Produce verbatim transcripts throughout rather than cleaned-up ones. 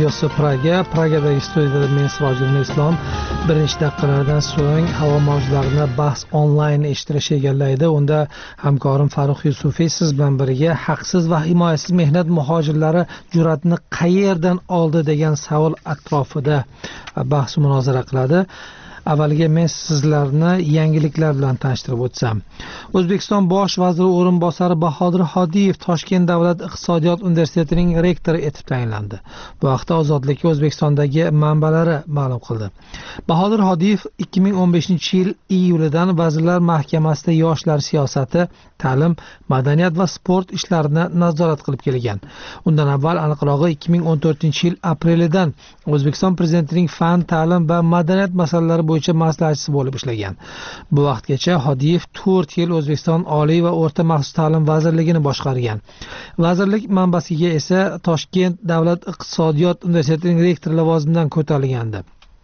radiosi Praga, Pragadagi studiyada men Sirojul Islom. Bir necha daqiqalardan so'ng havo mavjlarini bahs onlayn eshittirish egallaydi. Unda hamkorim Farruh Yusufiy siz bilan birga haqsiz va himoyasiz mehnat muhojirlari jur'atni qayerdan oldi degan savol atrofida bahs munozara qiladi. Avvaliga men sizlarni yangiliklar bilan tanishtirib o'tsam. O'zbekiston bosh vaziri o'rinbosari Bahodir Hodiyev Toshkent davlat iqtisodiyot universitetining rektori etib tayinlandi. Bu haqda Ozodlik O'zbekistondagi manbalari ma'lum qildi. Bahodir Hodiyev ikki ming o'n beshinchi yil iyulidan Vazirlar Mahkamasida yoshlar siyosati, ta'lim, madaniyat va sport ishlarini nazorat qilib kelgan. Undan avval aniqrog'i ikki ming o'n to'rtinchi yil aprelidan O'zbekiston prezidentining fan, ta'lim va madaniyat masalalari bo'yicha maslahatchisi bo'lib ishlagan. Bu vaqtgacha Hodiyev to'rt yil O'zbekiston Oliy va o'rta maxsus ta'lim vazirligini boshqargan. Vazirlik manbasiga esa Toshkent davlat iqtisodiyot universitetining rektori lavozimidan ko'tarilgandi.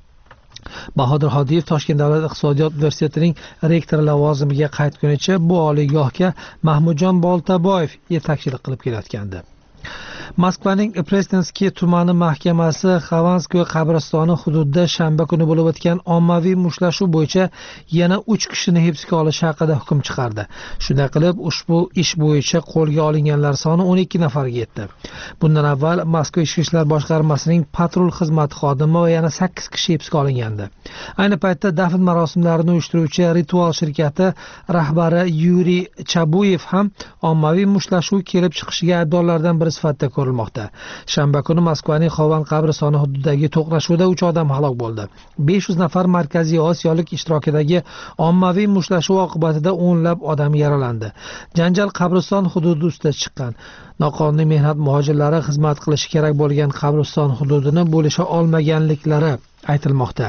Bahodir Hodiyev Toshkent davlat iqtisodiyot universitetining rektori lavozimiga qaytgunicha bu oliygohga Mahmudjon Boltaboyev yetakchilik qilib kelayotgandi. Moskvaning Prestinskiy tumani mahkamasi Xovanskoy qabristoni hududida shanba kuni bo'lib o'tgan ommaviy mushtlashuv bo'yicha yana uch kishini hibsga olish haqida hukm chiqardi. Shunday qilib, ushbu ish bo'yicha qo'lga olinganlar soni o'n ikki nafarga yetdi. Bundan avval Moskva ichki ishlar boshqarmasining patrul xizmati xodimi va yana sakkiz kishi hibsga olingandi. Ayni paytda dafn marosimlarini uyushtiruvchi Ritual shirkati rahbari Yuriy Chabuyev ham ommaviy mushtashuv kelib chiqishiga aybdorlardan biri sifatida ko'rilmoqda. Shanba kuni Moskvaning Xovan qabristoni hududidagi to'qnashuvda uch odam halok bo'ldi. besh yuz nafar Markaziy Osiyolik ishtirokidagi ommaviy mushtashuv oqibatida o'nlab odam yaralandi. Janjal qabriston hududi ustida chiqqan. Noqonuniy mehnat muhojirlari xizmat qilishi kerak bo'lgan qabriston hududini bo'lisha olmaganliklari aytilmoqda.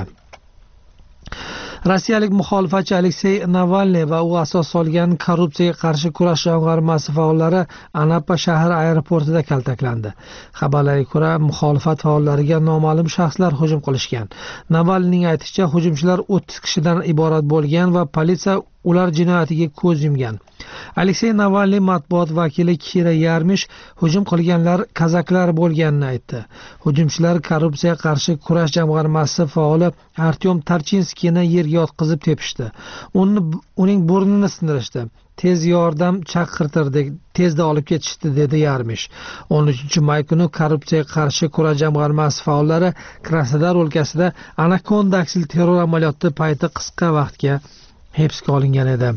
Rossiyalik muxolifatchi Aleksey Navalniy va u asos solgan korrupsiyaga qarshi kurash jamg'armasi faollari Anapa shahri aeroportida kaltaklandi. Xabarlarga ko'ra, muxolifat faollariga noma'lum shaxslar hujum qilishgan. Navalniyning aytishicha, hujumchilar o'ttiz kishidan iborat bo'lgan va politsiya ular jinoyatiga ko'z yumgan. Aleksey Navalniy matbuot vakili Kira Yarmish hujum qilganlar kazaklar bo'lganini aytdi. Hujumchilar korrupsiyaga qarshi kurash jamg'armasi faoli Artyom Tarchinskiyni yerga yotqizib tepishdi. Uni uning burnini sindirishdi. Tez yordam chaqirtirdik, tezda olib ketishdi, dedi Yarmish. o'n uchinchi may kuni korrupsiyaga qarshi kurash jamg'armasi faollari Krasnodar o'lkasida Anakonda aksil terror amaliyoti payti qisqa vaqtga hibsga olingan edi.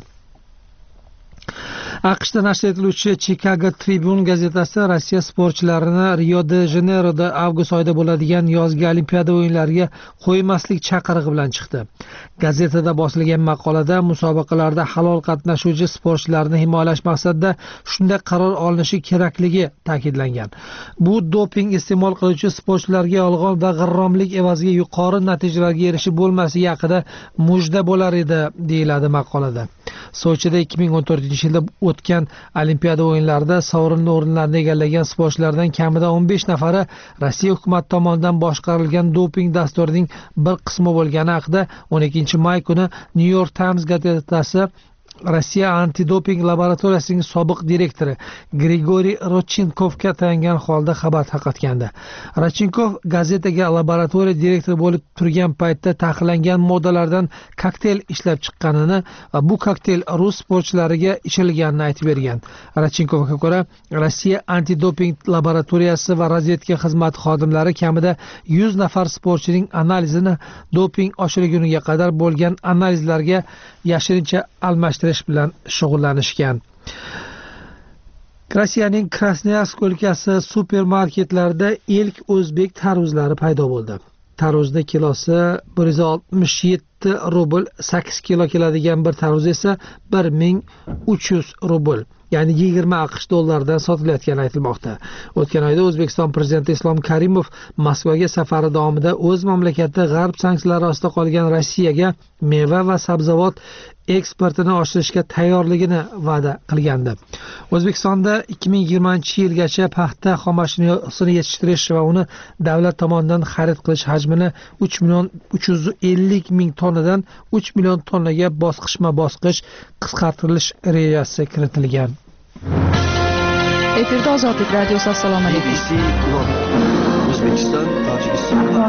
AQShda nashr etiluvchi Chicago Tribune gazetasi Rossiya sportchilarini Rio-de-Janeyroda avgust oyida bo'ladigan yozgi Olimpiada o'yinlariga qo'ymaslik chaqirig'i bilan chiqdi. Gazetada bosilgan maqolada musobaqalarda halol qatnashuvchi sportchilarni himoyalash maqsadida shunday qaror olinishi kerakligi ta'kidlangan. Bu doping iste'mol qiluvchi sportchilarga yolg'on va g'irromlik evaziga yuqori natijalarga erishib bo'lmasligi haqida mujda bo'lar edi, deyiladi maqolada. Sochida ikki ming o'n to'rtinchi yilda o'tgan Olimpiada o'yinlarida sovrinli o'rinlarni egallagan sportchilardan kamida o'n besh nafari Rossiya hukumati tomonidan boshqarilgan doping dasturining bir qismi bo'lgani haqida o'n ikkinchi may kuni New York Times gazetasi Rossiya antidoping laboratoriyasining sobiq direktori Grigoriy Rodchenkovga tayangan holda xabar tarqatgandi. Rodchenkov gazetaga laboratoriya direktori bo'lib turgan paytda taqiqlangan moddalardan kokteyl ishlab chiqqanini va bu kokteyl rus sportchilariga ichilganini aytib bergan. Rodchenkovga ko'ra, Rossiya antidoping laboratoriyasi va razvedka xizmati xodimlari kamida yuz nafar sportchining analizini doping ochilguniga qadar bo'lgan analizlarga yashirincha almashtirish bilan shug'ullanishgan. Rossiyaning Krasnoyarsk o'lkasi supermarketlarida ilk o'zbek tarvuzlari paydo bo'ldi. Tarvuzning kilosi bir yuz oltmish yetti rubl, sakkiz kilo keladigan bir tarvuz esa bir ming uch yuz rubl, ya'ni yigirma AQSh dollaridan sotilayotgani aytilmoqda. O'tgan oyda O'zbekiston prezidenti Islom Karimov Moskvaga safari davomida o'z mamlakati g'arb sanksiyalari ostida qolgan Rossiyaga meva va sabzavot eksportini oshirishga tayyorligini va'da qilgandi. O'zbekistonda ikki ming yigirmanchi yilgacha paxta xomashyosini yetishtirish va uni davlat tomonidan xarid qilish hajmini uch million uch yuz ellik ming tonnadan uch million tonnaga bosqichma-bosqich qisqartirilish rejasi kiritilgan. Efirda Ozodlik radiosi. Assalomu alaykum. O'zbekiston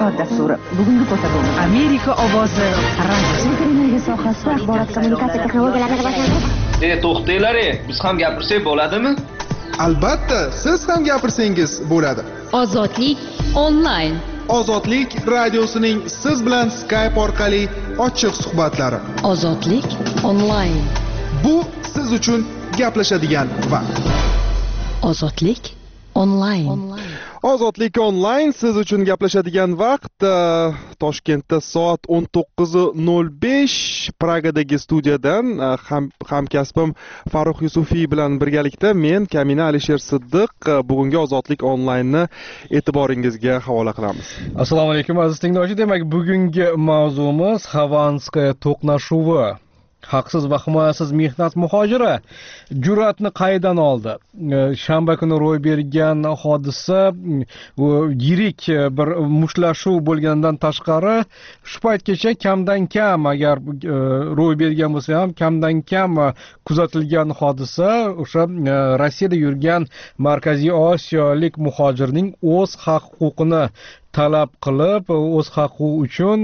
axborot dasturi. Bugungi ko'rsatuvimiz Amerika ovozi radio. Energiya sohasi axborot kommunikatsiya texnologiyalarini rivojlantirish. E, to'xtanglar, biz ham gapirsak bo'ladimi? Albatta, siz ham gapirsangiz bo'ladi. Ozodlik onlayn. Ozodlik radiosining siz bilan Skype orqali ochiq suhbatlari. Ozodlik onlayn. Bu siz uchun gaplashadigan vaqt. Ozodlik onlayn. Ozodlik onlayn siz uchun gaplashadigan vaqt. Toshkentda soat o'n to'qqiz nol besh, Pragadagi studiyadan ham hamkasbim Farruh Yusufiy bilan birgalikda men Kamina Alisher Siddiq bugungi Ozodlik onlaynni e'tiboringizga havola qilamiz. Assalomu alaykum aziz tinglovchi. Demak, bugungi mavzumiz Xovanskaya to'qnashuvi. Haqsiz va himoyasiz mehnat muhojiri jur'atni qaydan oldi? Shanba kuni ro'y bergan hodisa yirik bir mushtlashuv bo'lgandan tashqari shu paytgacha kamdan kam, agar ro'y bergan bo'lsa ham kamdan kam kuzatilgan hodisa o'sha Rossiyada yurgan Markaziy Osiyolik muhojirning o'z haq-huquqini talab qilib, o'z haqi uchun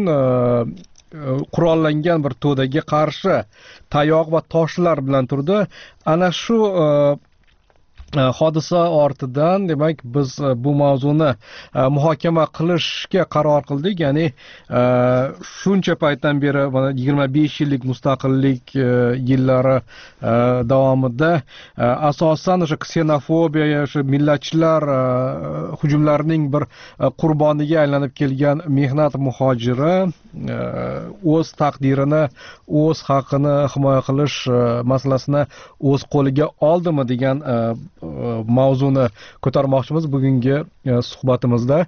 qurollangan bir to'daga qarshi tayoq va toshlar bilan turdi. Ana shu hodisa ortidan demak biz bu mavzuni muhokama qilishga qaror qildik. Ya'ni shuncha paytdan beri mana yigirma besh yillik mustaqillik yillari davomida asosan o'sha ksenofobiya, o'sha millatchilar hujumlarining bir qurboniga aylanib kelgan mehnat muhojiri o'z taqdirini, o'z haqini himoya qilish masalasini o'z qo'liga oldimi degan mavzuni ko'tarmoqchimiz bugungi suhbatimizda.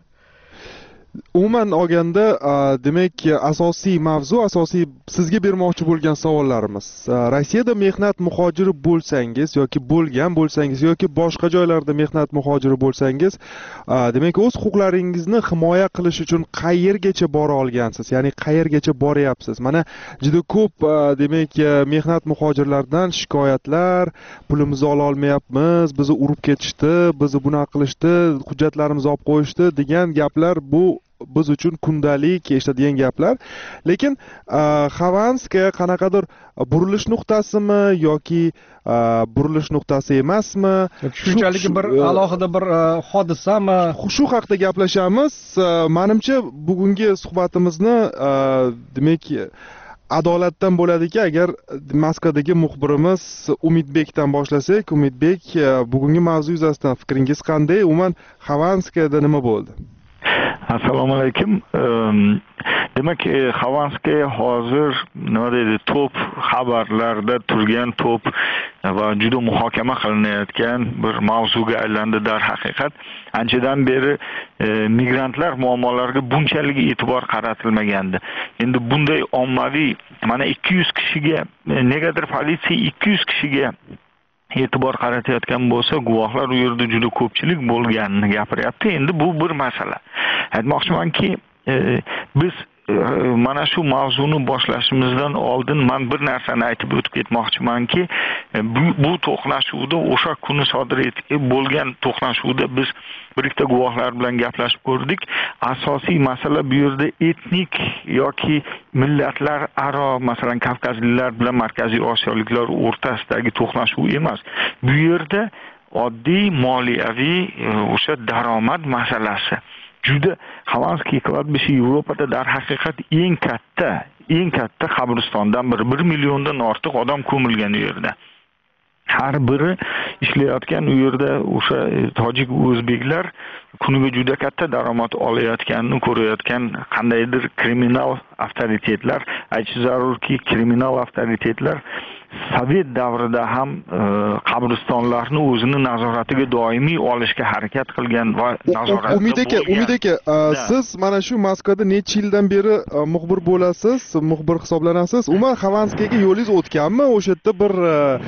Umuman olganda, demak, asosiy mavzu, asosiy sizga bermoqchi bo'lgan savollarimiz. Rossiyada mehnat muhojiri bo'lsangiz yoki bo'lgan bo'lsangiz yoki boshqa joylarda mehnat muhojiri bo'lsangiz, demak, o'z huquqlaringizni himoya qilish uchun qayergacha bora olgansiz? Ya'ni qayergacha boryapsiz? Mana juda ko'p, demak, mehnat muhojirlardan shikoyatlar, pulimizni ola olmayapmiz, bizni urib ketishdi, bizni bunaqa qilishdi, hujjatlarimizni olib qo'yishdi degan gaplar bu biz uchun kundalik eshitadigan gaplar. Lekin Xovanskaya qanaqadir burilish nuqtasimi yoki burilish nuqtasi emasmi? Shunchalik bir alohida bir hodisami? Shu haqida gaplashamiz. Menimcha bugungi suhbatimizni demak adolatdan bo'ladiki, agar Moskvadagi muxbirimiz Umidbekdan boshlasak. Umidbek, bugungi mavzu yuzasidan fikringiz qanday? Umuman Xovanskayada nima bo'ldi? Assalomu alaykum. Demak, Xovanskaya hozir nima deydi, top xabarlarda turgan top va juda muhokama qilinayotgan bir mavzuga aylandi. Dar haqiqat, anchadan beri migrantlar muammolariga bunchalik e'tibor qaratilmagandi. Endi bunday ommaviy, mana ikki yuz kishiga, negadir politsiya ikki yuz kishiga e'tibor qaratayotgan bo'lsa, guvohlar u yerda juda ko'pchilik bo'lganini gapiryapti. Endi bu bir masala. Aytmoqchimanki, biz mana shu mavzuni boshlashimizdan oldin men bir narsani aytib o'tib ketmoqchimanki, bu, bu to'qnashuvda o'sha kuni sodir etgan bo'lgan to'qnashuvda biz bir ikkita guvohlar bilan gaplashib ko'rdik. Asosiy masala bu yerda etnik yoki millatlar aro, masalan, Kavkazliklar bilan Markaziy Osiyoliklar o'rtasidagi to'qnashuv emas. Bu yerda oddiy moliyaviy o'sha daromad masalasi. Juda Xovanskiy kladbishi Yevropada dar haqiqat eng katta, eng katta qabristondan biri. bir milliondan ortiq odam ko'milgan u yerda. Har biri ishlayotgan u yerda o'sha tojik o'zbeklar kuniga juda katta daromad olayotganini ko'rayotgan qandaydir kriminal avtoritetlar, aytish zarurki, kriminal avtoritetlar Sovet davrida ham qabristonlarni o'zini nazoratiga doimiy olishga harakat qilgan va nazoratda bo'lgan. Umid aka, Umid aka, siz mana shu Moskvada necha yildan beri muxbir bo'lasiz, muxbir hisoblanasiz. Umuman Xovanskayaga yo'lingiz o'tganmi? O'sha yerda bir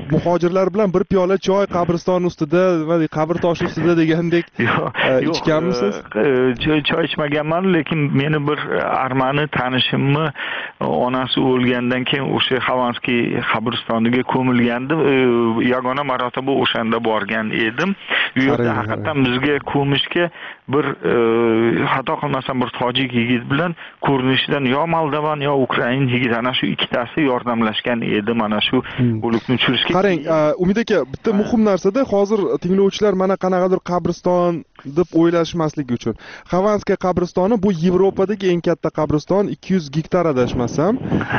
muhojirlar bilan bir piyola choy qabriston ustida nima deydi qabr toshi ustida degandek ichganmisiz? Choy ichmaganman, lekin meni bir armani tanishimni onasi o'lgandan keyin o'sha Xavanskiy qabristoniga ko'milgandi. Yagona marotaba o'shanda borgan edim. U yerda haqiqatan bizga ko'mishga bir xato qilmasam bir tojik yigit bilan ko'rinishidan yo Moldovan yo Ukrain yigit ana shu ikkitasi yordamlashgan edi mana shu o'likni tushirishga. Qarang, Umid aka, bitta muhim narsada hozir tinglovchilar mana qanaqadir qabriston deb o'ylashmasligi uchun. Xavanskiy qabristoni bu Yevropadagi eng katta qabriston, ikki yuz gektar adashmasam,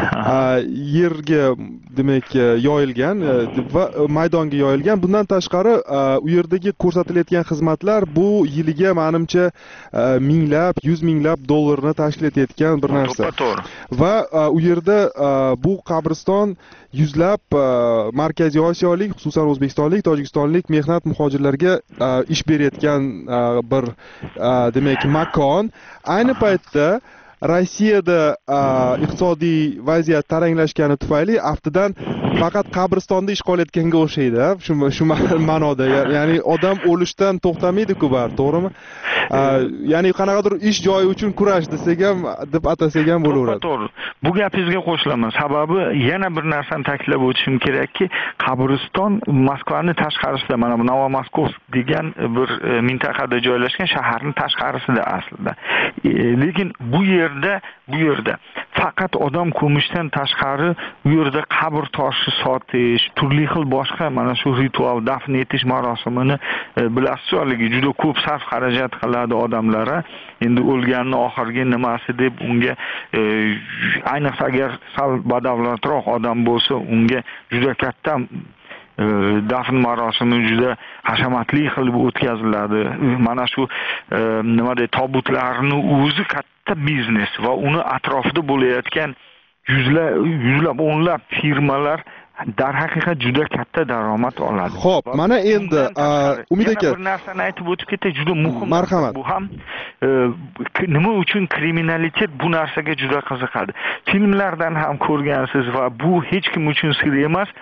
yerga demak yoyilgan va maydonga yoyilgan. Bundan tashqari u yerdagi ko'rsatilayotgan xizmatlar bu yiliga menimcha minglab, yuz minglab dollarni tashkil etayotgan bir narsa. Va u yerda bu qabriston yuzlab Markaziy Osiyolik, xususan O'zbekistonlik, Tojikistonlik mehnat muhojirlarga ish berayotgan bir demak makon. Ayni paytda Rossiyada iqtisodiy vaziyat taranglashgani tufayli aftidan faqat qabristonda ish qilayotganga o'xshaydi, shu shu ma'noda. Ya'ni odam o'lishdan to'xtamaydi-ku bar, to'g'rimi? Ya'ni qanaqadir ish joyi uchun kurash desak ham, deb atasak ham bo'laveradi. To'g'ri. Bu gapingizga qo'shilaman. Sababi yana bir narsani ta'kidlab o'tishim kerakki, qabriston Moskvaning tashqarisida, mana bu Novomoskovsk degan bir mintaqada joylashgan shaharning tashqarisida aslida. Lekin bu yerda, bu yerda faqat odam ko'mishdan tashqari u yerda qabr toshi sotish, turli xil boshqa mana shu ritual dafn etish marosimini bilasizlarligi juda ko'p sarf xarajat qiladi odamlar. Endi o'lganning oxirgi nimasi deb unga ayniqsa agar sal badavlatroq odam bo'lsa, unga juda katta dafn marosimi juda hashamatli qilib o'tkaziladi. Mana shu nima deydi, tobutlarning o'zi katta biznes va uni atrofida bo'layotgan yuzlab, yuzlab, o'nlab firmalar darhaqiqat juda katta daromad oladi. Xo'p, mana endi Umid aka bir narsani aytib o'tib ketay, juda muhim. Marhamat. Bu ham nima uchun kriminalitet bu narsaga juda qiziqadi. Filmlardan ham ko'rgansiz va bu hech kim uchun sir emas.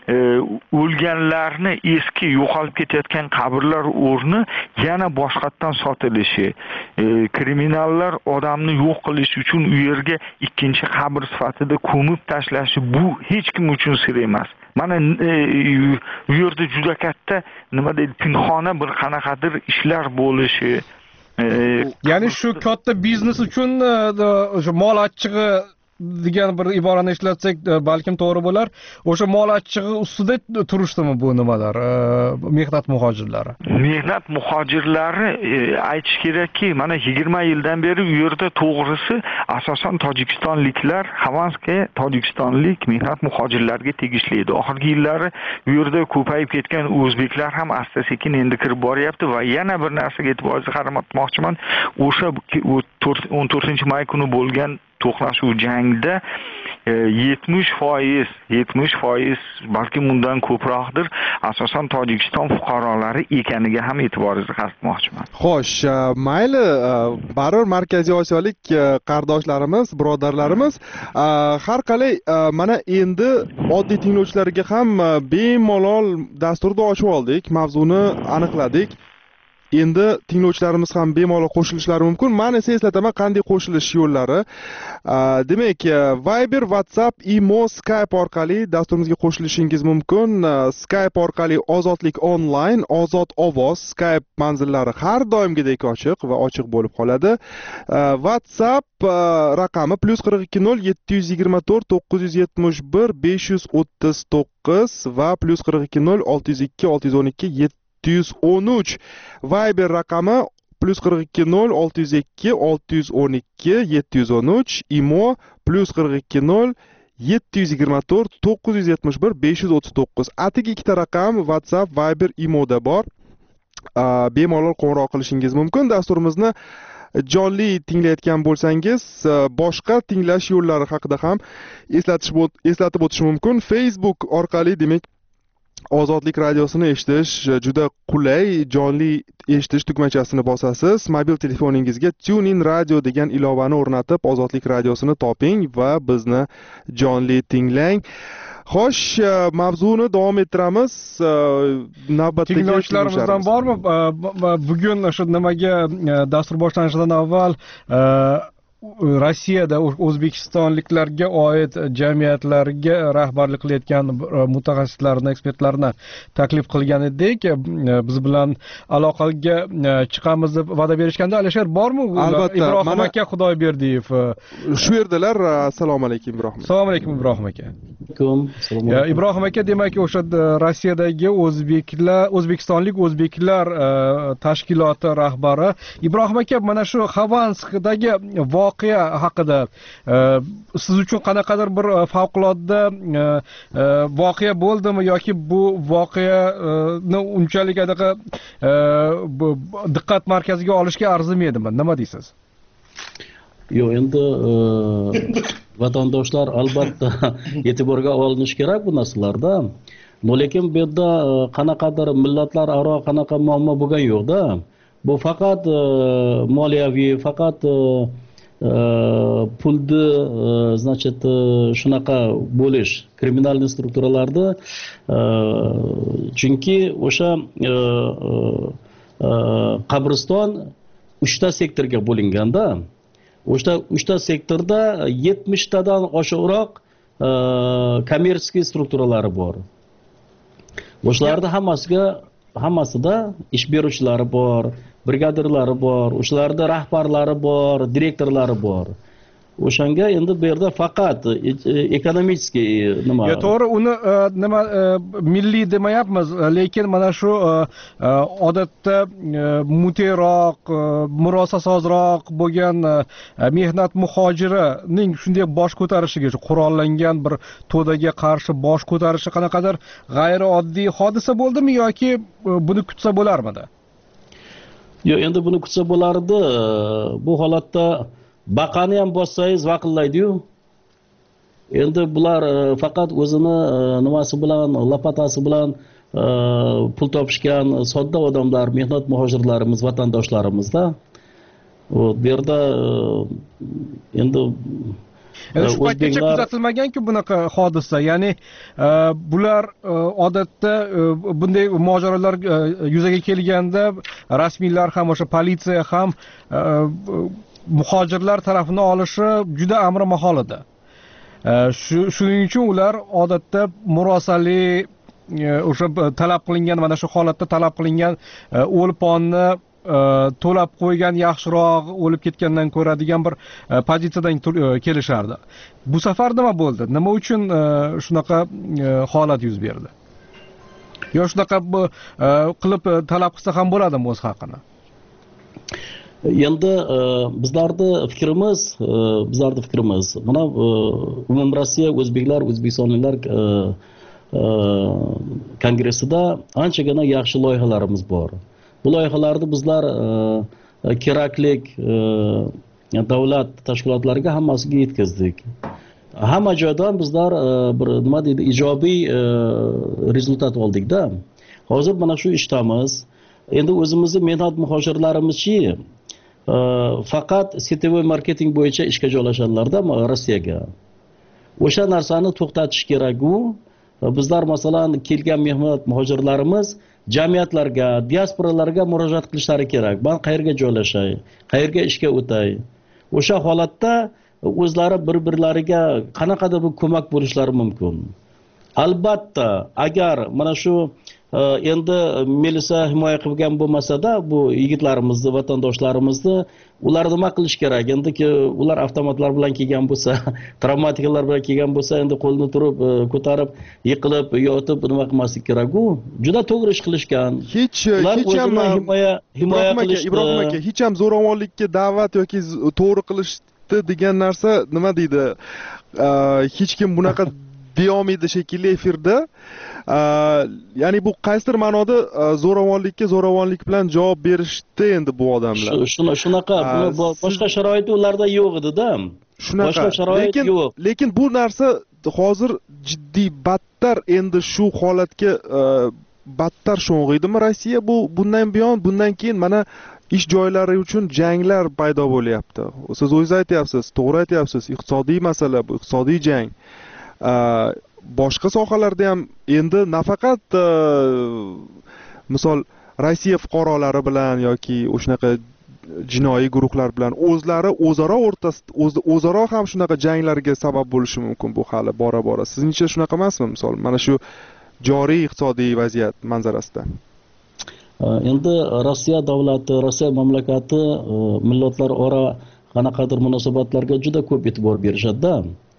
O'lganlarni eski yo'qolib ketayotgan qabrlar o'rni yana boshqatdan sotilishi, kriminallar odamni yo'q qilish uchun u yerga ikkinchi qabr sifatida ko'mib tashlashi bu hech kim uchun sir emas. Mana u yerda juda katta nima deydi, pinxona bir qanaqadir ishlar bo'lishi. Ya'ni shu katta biznes uchun o'sha mol achchig'i degan bir iborani ishlatsak balkim to'g'ri bo'lar. O'sha mol achchig'i ustida turishdimi bu nimalar, mehnat muhojirlari? Mehnat muhojirlari aytish kerakki, mana yigirma yildan beri u yerda to'g'risi asosan Tojikistonliklar, Xavanskiy Tojikistonlik mehnat muhojirlarga tegishli edi. Oxirgi yillari u yerda ko'payib ketgan o'zbeklar ham asta-sekin endi kirib boryapti va yana bir narsaga e'tiboringizni qaratmoqchiman. O'sha o'n to'rtinchi may kuni bo'lgan to'qnashuv jangda yetmish foiz, yetmish foiz balki bundan ko'proqdir, asosan Tojikiston fuqarolari ekaniga ham e'tiboringizni qaratmoqchiman. Xo'sh, mayli, baribir Markaziy Osiyolik qardoshlarimiz, birodarlarimiz, har qalay mana endi oddiy tinglovchilarga ham bemalol dasturni ochib oldik, mavzuni aniqladik. Endi tinglovchilarimiz ham bemalol qo'shilishlari mumkin. Men esa eslataman qanday qo'shilish yo'llari. Demak, Viber, WhatsApp, Imo, Skype orqali dasturimizga qo'shilishingiz mumkin. Skype orqali Ozodlik online, Ozod ovoz Skype manzillari har doimgidek ochiq va ochiq bo'lib qoladi. WhatsApp raqami plus qirq ikki nol yetti yuz yigirma to'rt to'qqiz yuz yetmish bir besh yuz o'ttiz to'qqiz va plus qirq ikki nol olti yuz ikki olti yuz o'n ikki yetti yuz o'n uch. Viber raqami plus qirq ikki nol olti yuz ikki olti yuz o'n ikki yetti yuz o'n uch. Imo plus qirq ikki nol yetti yuz yigirma to'rt to'qqiz yuz yetmish bir besh yuz o'ttiz to'qqiz. Atigi ikkita raqam WhatsApp, Viber, Imoda bor. Bemalol qo'ng'iroq qilishingiz mumkin. Dasturimizni jonli tinglayotgan bo'lsangiz, boshqa tinglash yo'llari haqida ham eslatib eslatib o'tish mumkin. Facebook orqali, demak, Ozodlik radiosini eshitish juda qulay. Jonli eshitish tugmachasini bosasiz. Mobil telefoningizga TuneIn Radio degan ilovani o'rnatib, Ozodlik radiosini toping va bizni jonli tinglang. Xo'sh, mavzuni davom ettiramiz. Navbatdagi tinglovchilarimizdan bormi? Bugun o'sha nimaga dastur boshlanishidan avval Rossiyada o'zbekistonliklarga oid jamiyatlarga rahbarlik qilayotgan mutaxassislarni, ekspertlarni taklif qilgan edik. Biz bilan aloqaga chiqamiz deb va'da berishganda, Alisher bormi? Albatta. Ibrohim aka Xudoyberdiyev. Shu yerdalar. Assalomu alaykum Ibrohim. Assalomu alaykum Ibrohim aka. Ibrohim aka, demak, o'sha Rossiyadagi o'zbeklar, o'zbekistonlik o'zbeklar tashkiloti rahbari. Ibrohim aka, mana shu Xavanskdagi voqea haqida siz uchun qanaqadir bir favqulodda voqea bo'ldimi yoki bu voqeani unchalik adaqa diqqat markaziga olishga arzimaydimi? Nima deysiz? Yo'q, endi vatandoshlar albatta e'tiborga olinishi kerak bu narsalarda. Lekin bu yerda qanaqadir millatlararo qanaqa muammo bo'lgan yo'q-da. Bu faqat moliyaviy, faqat pulni, значит, shunaqa bo'lish kriminalniy strukturalarda, chunki o'sha qabriston uchta sektorga bo'linganda, o'sha uchta sektorda yetmish tadan oshiqroq kommersiy strukturalari bor. O'shalarda hammasiga hammasida ish beruvchilari bor, brigadirlari bor, o'shalarda rahbarlari bor, direktorlari bor. O'shanga endi bu yerda faqat ekonomik nima? Ya to'g'ri, uni nima milliy demayapmiz, lekin mana shu odatda muteroq, murosasozroq bo'lgan mehnat muhojirining shunday bosh ko'tarishiga, qurollangan bir to'daga qarshi bosh ko'tarishi qanaqadir g'ayrioddiy hodisa bo'ldimi yoki buni kutsa bo'larmidi? Yo'q, endi buni kutsa bo'lardi. Bu holatda baqani ham bossangiz vaqillaydi-yu. Endi bular faqat o'zini nimasi bilan, lapatasi bilan pul topishgan sodda odamlar, mehnat muhojirlarimiz, vatandoshlarimiz-da. Bu yerda endi shu paytgacha kuzatilmagan-ku bunaqa hodisa. Ya'ni bular odatda bunday mojarolar yuzaga kelganda rasmiylar ham, o'sha politsiya ham muhojirlar tarafini olishi juda amri mahol edi. Shuning uchun ular odatda murosali, o'sha talab qilingan, mana shu holatda talab qilingan o'lponni to'lab qo'ygan yaxshiroq, o'lib ketgandan ko'ra degan bir pozitsiyadan kelishardi. Bu safar nima bo'ldi? Nima uchun shunaqa holat yuz berdi? Yo shunaqa qilib talab qilsa ham bo'ladimi o'z haqini? Endi bizlarning fikrimiz, bizlarning fikrimiz, mana umum Rossiya o'zbeklar, o'zbekistonliklar kongressida anchagina yaxshi loyihalarimiz bor. Bu loyihalarni bizlar keraklik davlat tashkilotlariga hammasiga yetkazdik. Hamma joydan bizlar bir nima deydi, ijobiy rezultat oldik-da. Hozir mana shu ishdamiz. Endi o'zimizni mehnat muhojirlarimiz-chi faqat sitevoy marketing bo'yicha ishga joylashganlarda Rossiyaga. O'sha narsani to'xtatish kerak-u. Bizlar masalan kelgan mehnat muhojirlarimiz jamiyatlarga, diasporalarga murojaat qilishlari kerak. Men qayerga joylashay, qayerga ishga o'tay. O'sha holatda o'zlari bir-birlariga qanaqadir bir ko'mak bo'lishlari mumkin. Albatta, agar mana shu endi milisa himoya qilgan bo'lmasa-da, bu yigitlarimizni, vatandoshlarimizni ular nima qilish kerak? Endi ular avtomatlar bilan kelgan bo'lsa, travmatikalar bilan kelgan bo'lsa, endi qo'lni turib, ko'tarib, yiqilib, yotib nima qilmaslik kerak-ku. Juda to'g'ri ish qilishgan. Hech hech ham himoya himoya qilish, Ibrohim aka, hech ham zo'ravonlikka da'vat yoki to'g'ri qilishdi degan narsa nima deydi? Hech kim bunaqa deyolmaydi shekilli efirda. Ya'ni bu qaysidir ma'noda zo'ravonlikka zo'ravonlik bilan javob berishdi endi bu odamlar. Shuna shunaqa, boshqa sharoit ularda yo'q edi-da. Shunaqa. Boshqa sharoit yo'q. Lekin bu narsa hozir jiddiy battar endi shu holatga battar sho'ng'aydimi Rossiya? Bu bundan buyon, bundan keyin mana ish joylari uchun janglar paydo bo'lyapti. Siz o'zingiz aytyapsiz, to'g'ri aytyapsiz. Iqtisodiy masala bu, iqtisodiy jang. boshqa sohalarda ham endi nafaqat misol Rossiya fuqarolari bilan yoki o'shanaqa jinoiy guruhlar bilan o'zlari o'zaro o'rtasida o'zaro ham shunaqa janglarga sabab bo'lishi mumkin bu hali bora bora. Sizningcha shunaqa emasmi? Misol mana shu joriy iqtisodiy vaziyat manzarasida. Endi Rossiya davlati, Rossiya mamlakati millatlararo qanaqadir munosabatlarga juda ko'p e'tibor berishadi-da.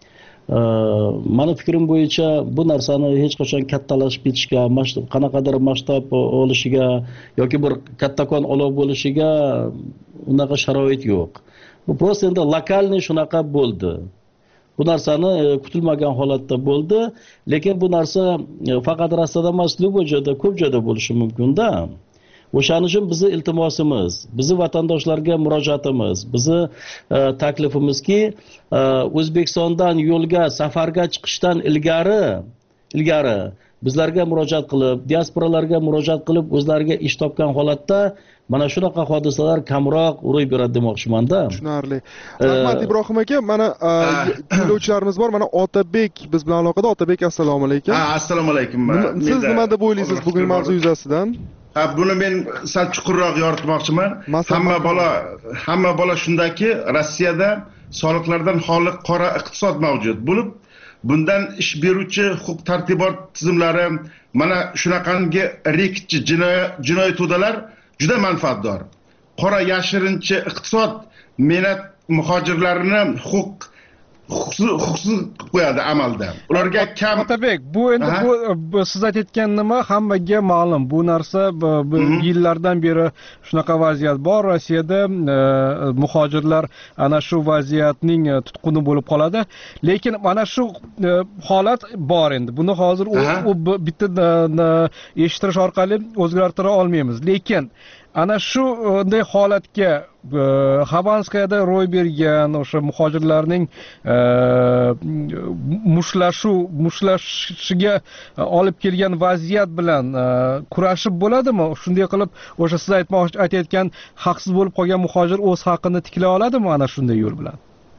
Mani fikrim bo'yicha bu narsani hech qachon kattalashib ketishga, qanaqadir masshtab olishiga yoki bir kattakon olov bo'lishiga unaqa sharoit yo'q. Bu prosta endi lokalniy shunaqa bo'ldi. Bu narsani kutilmagan holatda bo'ldi, lekin bu narsa faqat Rossiyada emas, любой joyda, ko'p joyda bo'lishi mumkin-da. O'shaning uchun bizning iltimosimiz, bizning vatandoshlarga murojaatimiz, bizning taklifimizki, O'zbekistondan yo'lga, safarga chiqishdan ilgari, ilgari bizlarga murojaat qilib, diasporalarga murojaat qilib, o'zlariga ish topgan holatda mana shunaqa hodisalar kamroq ro'y beradi demoqchiman-da. Tushunarli. Rahmat Ibrohim aka, mana tinglovchilarimiz bor. Mana Otabek biz bilan aloqada. Otabek, assalomu alaykum. Ha, assalomu alaykum. Siz nima deb o'ylaysiz bugun mavzu yuzasidan? Ha, buni men sal chuqurroq yoritmoqchiman. Hamma bola, hamma bola shundaki, Rossiyada soliqlardan xoli qora iqtisod mavjud bo'lib, bundan ish beruvchi huquq tartibot tizimlari mana shunaqangi rekchi jinoiy to'dalar juda manfaatdor. Qora yashirinchi iqtisod mehnat muhojirlarini huquq huquqsiz qo'yadi amalda. Ularga kam Otabek, bu endi bu siz aytayotgan nima hammaga ma'lum. Bu narsa yillardan beri shunaqa vaziyat bor. Rossiyada muhojirlar ana shu vaziyatning tutquni bo'lib qoladi. Lekin mana shu holat bor endi. Buni hozir u bitta eshittirish orqali o'zgartira olmaymiz. Lekin ana shu bunday holatga Xavanskayada ro'y bergan o'sha muhojirlarning muslashuv muslashishiga olib kelgan vaziyat bilan kurashib bo'ladimi? Shunday qilib o'sha siz aytmoqchi aytayotgan haqsiz bo'lib qolgan muhojir o'z haqqini tiklay oladimi ana shunday yo'l bilan?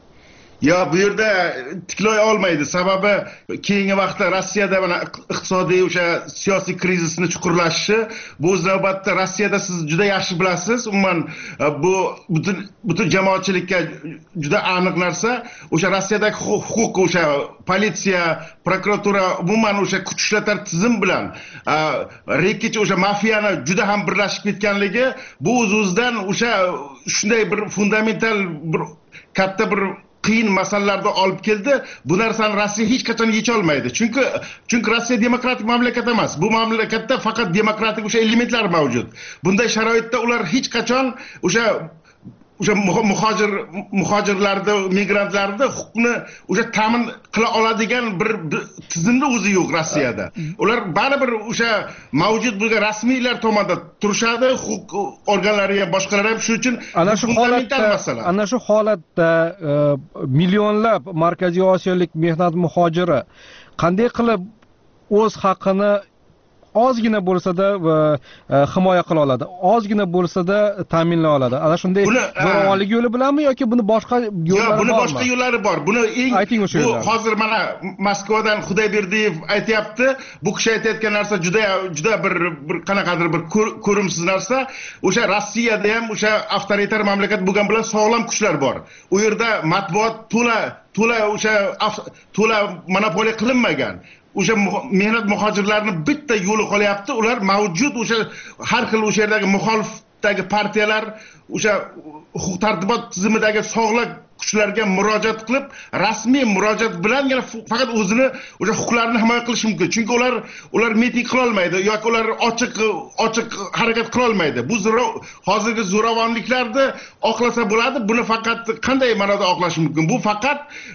Ya bu yerda tiklay olmaydi. Sababi keyingi vaqtda Rossiyada mana iqtisodiy o'sha siyosiy krizisni chuqurlashishi, bu o'z navbatda Rossiyada siz juda yaxshi bilasiz, umuman bu butun butun jamoatchilikka juda aniq narsa, o'sha Rossiyadagi huquq, o'sha politsiya, prokuratura, umuman o'sha kuch ishlatar tizim bilan rekich o'sha mafiyani juda ham birlashib ketganligi, bu o'z-o'zidan o'sha shunday bir fundamental bir katta bir qiyin masalalarda olib keldi. Bu narsani Rossiya hech qachon yecha olmaydi. Chunki chunki Rossiya demokratik mamlakat emas. Bu mamlakatda faqat demokratik o'sha elementlar mavjud. Bunday sharoitda ular hech qachon o'sha o'sha muhojir muhojirlarni, migrantlarni huquqni o'sha ta'min qila oladigan bir tizimni o'zi yo'q Rossiyada. Ular baribir o'sha mavjud bo'lgan rasmiylar tomonidan turishadi, huquq organlari ham boshqalar ham shu uchun ana shu holatda ana shu holatda millionlab Markaziy Osiyolik mehnat muhojiri qanday qilib o'z haqqini ozgina bo'lsa-da himoya qila oladi, ozgina bo'lsa-da ta'minlay oladi. Ana shunday zo'ravonlik yo'li bilanmi yoki buni boshqa yo'llari bormi? Buni boshqa yo'llari bor. Buni eng bu hozir mana Moskvadan Xudoyberdiyev aytayapti. Bu kishi aytayotgan narsa juda juda bir bir qanaqadir bir ko'rimsiz narsa. O'sha Rossiyada ham o'sha avtoritar mamlakat bo'lgan bilan sog'lom kuchlar bor. U yerda matbuot to'la to'la o'sha to'la monopoliya qilinmagan. O'sha mehnat muhojirlarini bitta yo'li qolyapti. Ular mavjud o'sha har xil o'sha yerdagi muxolifdagi partiyalar o'sha huquq tartibot tizimidagi sog'liq kuchlarga murojaat qilib, rasmiy murojaat bilangina faqat o'zini o'sha huquqlarini himoya qilish mumkin. Chunki ular ular miting qila olmaydi yoki ular ochiq ochiq harakat qila olmaydi. Bu hozirgi zo'ravonliklarni oqlasa bo'ladi. Buni faqat qanday ma'noda oqlash mumkin? Bu faqat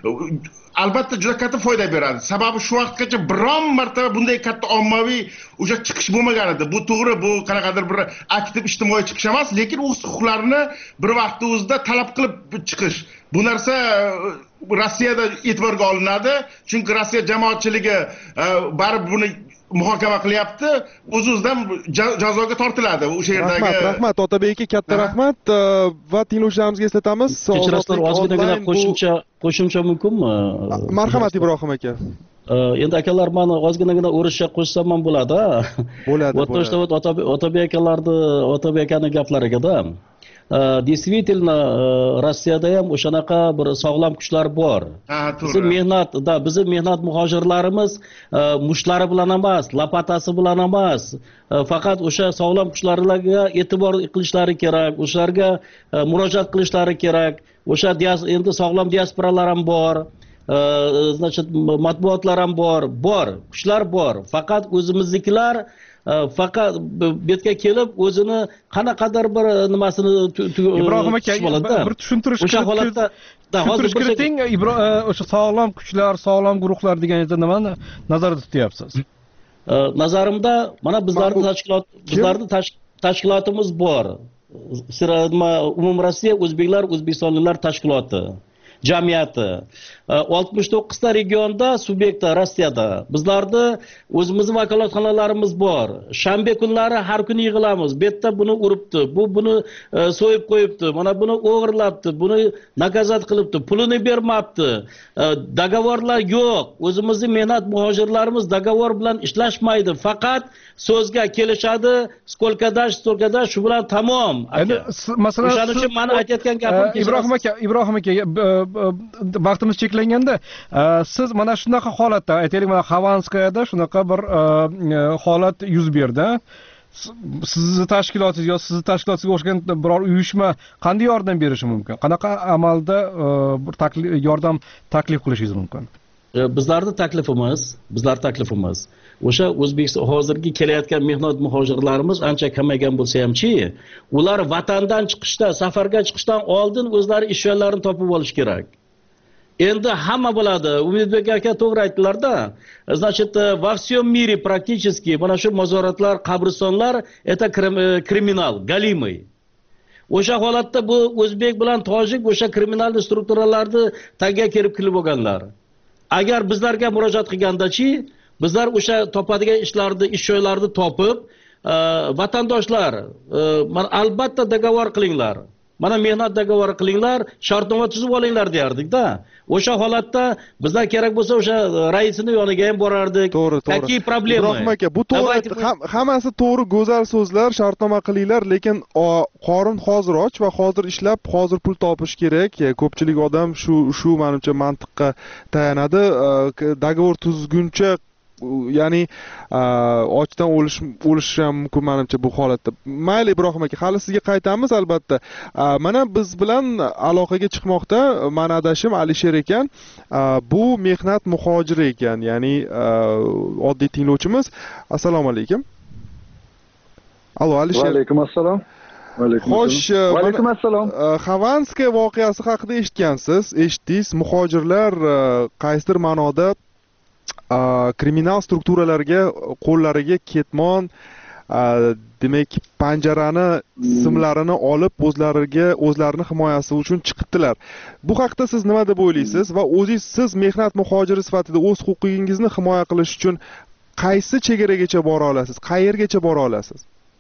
albatta juda katta foyda beradi. Sababi shu vaqtgacha biron martaba bunday katta ommaviy o'sha chiqish bo'lmagan edi. Bu to'g'ri, bu qanaqadir bir aktiv ijtimoiy chiqish emas, lekin o'z huquqlarini bir vaqtda o'zida talab qilib chiqish. Bu narsa Rossiyada e'tiborga olinadi, chunki Rossiya jamoatchiligi baribir buni muhokama qilyapti, o'z-o'zidan jazoga tortiladi o'sha yerdagi. Rahmat, rahmat Otabek aka, katta rahmat va tinglovchilarimizga eslatamiz. Kechirasizlar, ozginagina qo'shimcha qo'shimcha mumkinmi? Marhamat Ibrohim aka. endi akalar mani ozginagina o'rischa qo'shsam ham bo'ladi. Bo'ladi. Вот Otabek akalarni, Otabek akaning gaplariga-da. Действительно, Rossiyada ham o'shanaqa bir sog'lom kuchlar bor. Bizi mehnat, da, bizi mehnat muhojirlarimiz mushlari bilan emas, lapatasi bilan emas, faqat o'sha sog'lom kuchlarga e'tibor qilishlari kerak, o'shalarga murojaat qilishlari kerak. O'sha endi sog'lom diasporalar ham bor. Значит, matbuotlar ham bor, bor, kuchlar bor. Faqat o'zimiznikilar faqat betga kelib o'zini qanaqadir bir nimasini Ibrohim aka bir tushuntirish o'sha holatda hozir kiriting o'sha sog'lom kuchlar, sog'lom guruhlar deganingizda nimani nazarda tutyapsiz? Nazarimda mana bizlarning tashkilot bizlarning tashkilotimiz bor. Umumrossiya o'zbeklar, o'zbekistonliklar tashkiloti. Jamiyati oltmish to'qqiz ta regionda subyektda Rossiyada bizlarda o'zimizning vakolatxonalarimiz bor. Shanba kunlari har kuni yig'ilamiz. Bu yerda buni uribdi, bu buni so'yib qo'yibdi, mana buni o'g'irlabdi, buni nakazat qilibdi, pulini bermabdi. Dogovorlar yo'q. O'zimizning mehnat muhojirlarimiz dogovor bilan ishlashmaydi. Faqat so'zga kelishadi, skolkadash, skolkadash shu bilan tamom. Endi masalan, o'shaning uchun meni aytayotgan gapim Ibrohim aka, Ibrohim aka vaqtimiz cheklanganda siz mana shunaqa holatda aytaylik, mana Xavanskayada shunaqa bir holat yuz berdi. Sizni tashkilotingiz yo sizni tashkilotingizga o'xshagan biror uyushma qanday yordam berishi mumkin? Qanaqa amalda bir taklif yordam taklif qilishingiz mumkin? Bizlarning taklifimiz, bizlar taklifimiz o'sha O'zbekiston hozirgi kelayotgan mehnat muhojirlarimiz ancha kamaygan bo'lsa hamchi, ular vatandan chiqishda, safarga chiqishdan oldin o'zlari ish yo'llarini topib olish kerak. Endi hamma bo'ladi. Umidbek aka to'g'ri aytdilar-da. Значит, во всем мире практически mana shu mozoratlar, qabristonlar это kriminal, galimый. O'sha holatda bu o'zbek bilan tojik o'sha kriminal strukturalarni tagiga kelib kelib bo'lganlar. Agar bizlarga murojaat qilganda-chi, bizlar o'sha topadigan ishlarni, ish joylarini topib, vatandoshlar, mana albatta dogovor qilinglar. Mana mehnat dogovori qilinglar, shartnoma tuzib olinglar derdik-da. O'sha holatda bizlar kerak bo'lsa o'sha raisini yoniga ham borardik. To'g'ri, to'g'ri. Taki problema. Ibrohim aka, bu to'g'ri, hammasi to'g'ri, go'zal so'zlar, shartnoma qilinglar, lekin qorin hozir och va hozir ishlab, hozir pul topish kerak. Ko'pchilik odam shu shu menimcha mantiqqa tayanadi. Dogovor tuzguncha ya'ni ochdan o'lish o'lish ham mumkin menimcha bu holatda. Mayli Ibrohim aka, hali sizga qaytamiz albatta. Mana biz bilan aloqaga chiqmoqda mani adashim Alisher ekan. Bu mehnat muhojiri ekan, ya'ni oddiy tinglovchimiz. Assalomu alaykum. Allo Alisher. Va alaykum assalom. Va alaykum assalom. Xo'sh, va alaykum assalom. Xavanskaya voqeasi haqida eshitgansiz, eshitdingiz. Muhojirlar qaysidir ma'noda kriminal strukturalarga qo'llariga ketmon, demak panjarani simlarini olib o'zlariga o'zlarini himoyasi uchun chiqibdilar. Bu haqda siz nima deb o'ylaysiz va o'zingiz siz mehnat muhojiri sifatida o'z huquqingizni himoya qilish uchun qaysi chegaragacha bora olasiz? Qayergacha bora olasiz?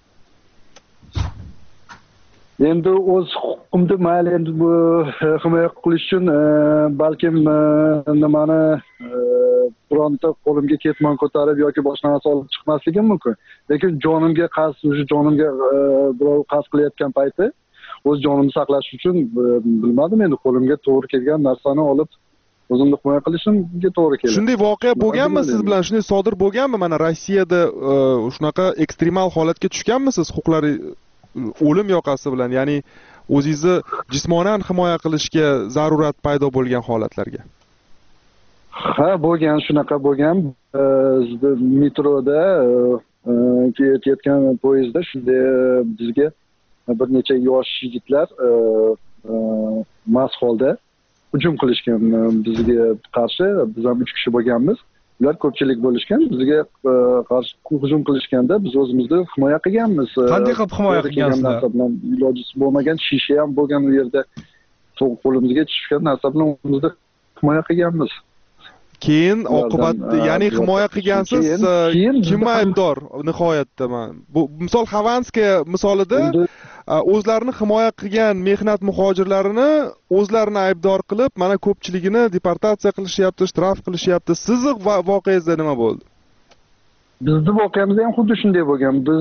Endi o'z huquqimni mayli endi bu himoya qilish uchun balkim nimani bironta qo'limga ketmon ko'tarib yoki boshqa narsa olib chiqmasligim mumkin. Lekin jonimga qasd, o'sha jonimga birov qasd qilayotgan payti o'z jonimni saqlash uchun bilmadim, endi qo'limga to'g'ri kelgan narsani olib o'zimni himoya qilishimga to'g'ri keladi. Shunday voqea bo'lganmi siz bilan? Shunday sodir bo'lganmi? Mana Rossiyada shunaqa ekstremal holatga tushganmisiz huquqlari o'lim yoqasi bilan, ya'ni o'zingizni jismonan himoya qilishga zarurat paydo bo'lgan holatlarga? Ha, bo'lgan, shunaqa bo'lgan. Metroda ketayotgan poyezdda shunday bizga bir necha yosh yigitlar mast holda hujum qilishgan bizga qarshi. Biz ham uch kishi bo'lganmiz. Ular ko'pchilik bo'lishgan, bizga qarshi hujum qilishganda biz o'zimizni himoya qilganmiz. Qanday qilib himoya qilgansizlar? Ilojisi bo'lmagan shisha ham bo'lgan u yerda, qo'limizga tushgan narsa bilan o'zimizni himoya qilganmiz. Keyin oqibat, ya'ni himoya qilgansiz, kim aybdor nihoyatda? Bu misol Xavanskaya misolida o'zlarini himoya qilgan mehnat muhojirlarini o'zlarini aybdor qilib, mana ko'pchiligini deportatsiya qilishyapti, shtraf qilishyapti. Sizni voqeangizda nima bo'ldi? Bizni voqeamizda ham xuddi shunday bo'lgan. Biz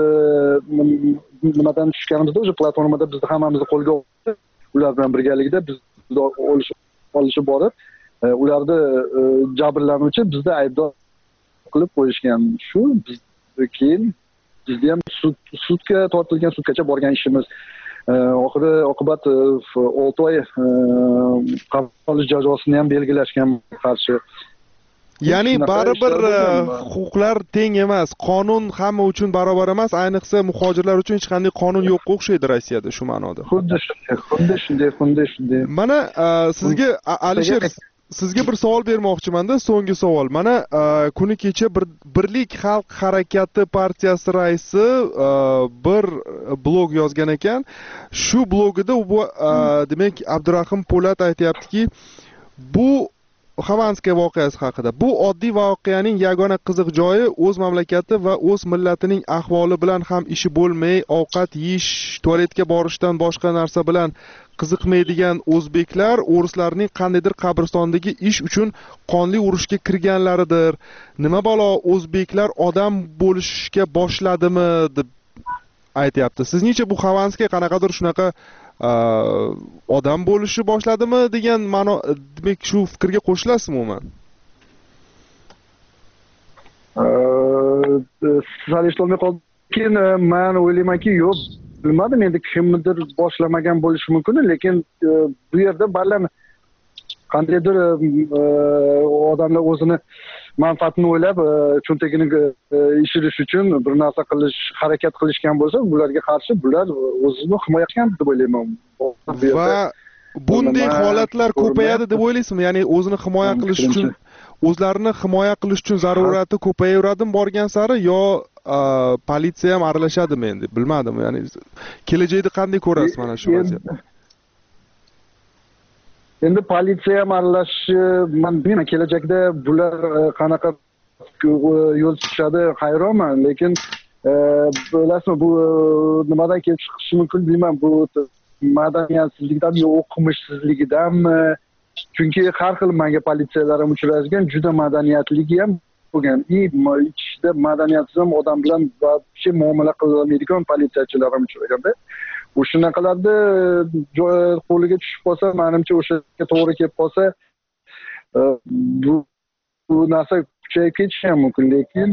nimadan tushganimizda o'sha platformada bizni hammamizni qo'lga oldi. Ular bilan birgalikda biz olishib borib, ularni jabrlanuvchi bizni aybdor qilib qo'yishgan. Shu biz keyin bizda ham sud sudga tortilgan, sudgacha borgan ishimiz. Oxiri oqibat olti oy qamoqolish jazosini ham belgilashgan qarshi. Ya'ni baribir huquqlar teng emas, qonun hamma uchun barobar emas, ayniqsa muhojirlar uchun hech qanday qonun yo'qqa o'xshaydi Rossiyada shu ma'noda. Xuddi shunday, xuddi shunday, xuddi shunday. Mana sizga Alisher, sizga bir savol bermoqchiman-da, so'nggi savol. Mana kuni kecha bir Birlik xalq harakati partiyasi raisi bir blog yozgan ekan. Shu blogida u demak Abdurahim Po'lat aytayaptiki, bu Xavanskaya voqeasi haqida. Bu oddiy voqeaning yagona qiziq joyi o'z mamlakati va o'z millatining ahvoli bilan ham ishi bo'lmay, ovqat yeyish, tualetga borishdan boshqa narsa bilan qiziqmaydigan o'zbeklar o'rislarning qandaydir qabristondagi ish uchun qonli urushga kirganlaridir. Nima balo, o'zbeklar odam bo'lishga boshladimi deb aytayapti. Sizningcha bu Xavanskaya qanaqadir shunaqa odam bo'lishi boshladimi degan ma'no, demak shu fikrga qo'shilasizmi umuman? Siz eshitolmay qoldim. Keyin men o'ylaymanki, yo'q, bilmadim, endi kimnidir boshlamagan bo'lishi mumkin, lekin bu yerda ballan qandaydir odamlar o'zini manfaatini o'ylab, cho'ntagini ishirish uchun bir narsa qilish, harakat qilishgan bo'lsa, bularga qarshi bular o'zini himoya qilgan deb o'ylayman. Va bunday holatlar ko'payadi deb o'ylaysizmi? Ya'ni o'zini himoya qilish uchun, o'zlarini himoya qilish uchun zarurati ko'payaveradimi borgan sari, yo politsiya ham aralashadimi endi? Bilmadim. Ya'ni kelajakda qanday ko'rasiz mana shu vaziyatni? Endi politsiya ham aralashishi, men bilmayman kelajakda bular qanaqa yo'l tutishadi, hayronman, lekin bilasizmi, bu nimadan kelib chiqishi mumkin bilmayman, bu madaniyatsizlikdanmi yo o'qimishsizligidanmi? Chunki har xil menga politsiyalar ham uchrashgan, juda madaniyatligi ham bo'lgan. Ichida madaniyatsiz ham odam bilan vobshe muomala qilolmaydigan politsiyachilar ham uchraganda. O'shanaqalarda qo'liga tushib qolsa, menimcha o'shaga to'g'ri kelib qolsa, bu bu narsa kuchayib ketishi ham mumkin, lekin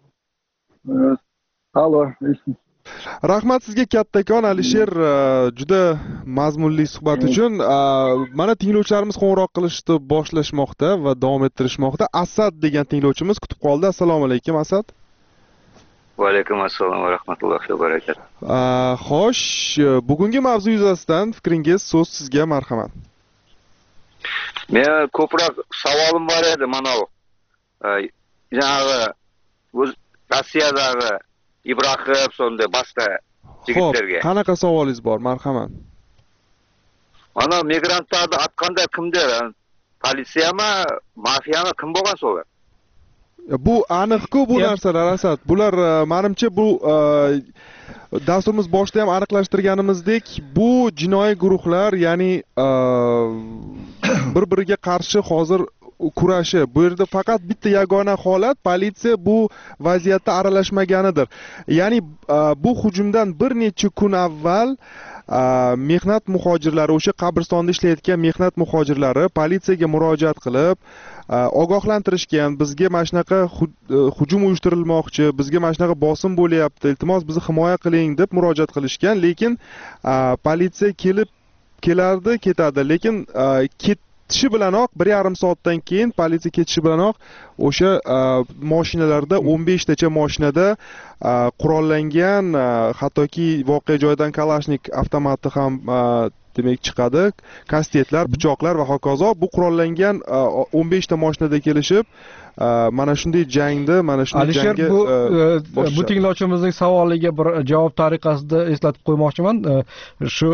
alo. Rahmat sizga kattakon Alisher, juda mazmunli suhbat uchun. Mana tinglovchilarimiz qo'ng'iroq qilishni boshlashmoqda va davom ettirishmoqda. Asad degan tinglovchimiz kutib qoldi. Assalomu alaykum Asad. Va alaykum assalom va rahmatullohi va barakatuh. Xo'sh, bugungi mavzu yuzasidan fikringiz, so'z sizga, marhamat. Men ko'proq savolim bor edi, mana bu. Janobi o'z Rossiyadagi Ibrohim sonda boshqa yigitlarga. Xo'p, qanaqa savolingiz bor, marhamat? Mana migrantlarni atqanda kimdir? Politsiyami, mafiyami, kim bo'lgan so'lar? Bu aniq-ku bu narsalar Asad. Bular menimcha bu dasturimiz boshida ham aniqlashtirganimizdek, bu jinoiy guruhlar, ya'ni bir-biriga qarshi hozir kurashi. Bu yerda faqat bitta yagona holat, politsiya bu vaziyatda aralashmaganidir. Ya'ni bu hujumdan bir necha kun avval mehnat muhojirlari, o'sha qabristonda ishlayotgan mehnat muhojirlari politsiyaga murojaat qilib, ogohlantirishgan, bizga mana shunaqa hujum uyushtirilmoqchi, bizga mana shunaqa bosim bo'lyapti, iltimos bizni himoya qiling deb murojaat qilishgan, lekin politsiya kelib kelardi, ketadi, lekin ketishi bilanoq bir yarim soatdan keyin politsiya ketishi bilanoq o'sha mashinalarda o'n besh tacha mashinada qurollangan, hattoki voqea joyidan Kalashnik avtomati ham demak chiqadi, kastetlar, pichoqlar va hokazo. Bu qurollangan o'n besh ta mashinada kelishib, mana shunday jangda mana shunday jangga bu bu tinglovchimizning savoliga bir javob tariqasida eslatib qo'ymoqchiman. Shu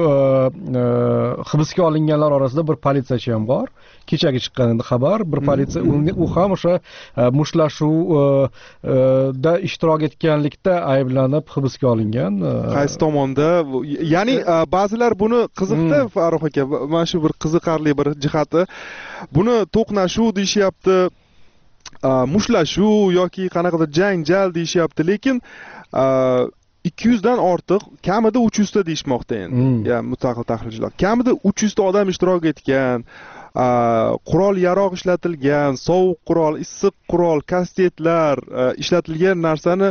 hibsga olinganlar orasida bir politsiyachi ham bor. Kechagi chiqqan endi xabar, bir politsiya u ham o'sha mushtlashuvda ishtirok etganlikda ayblanib hibsga olingan. Qaysi tomonda? Ya'ni ba'zilar buni qiziqda Farruh aka, mana shu bir qiziqarli bir jihati. Buni to'qnashuv deyishyapti, mushlashuv yoki qanaqadir janjal deyishyapti, lekin ikki yuz dan ortiq, kamida uch yuz ta deyishmoqda endi. Ya'ni mustaqil tahlilchilar. Kamida uch yuz ta odam ishtirok etgan. Qurol yarog' ishlatilgan, sovuq qurol, issiq qurol, kastetlar ishlatilgan narsani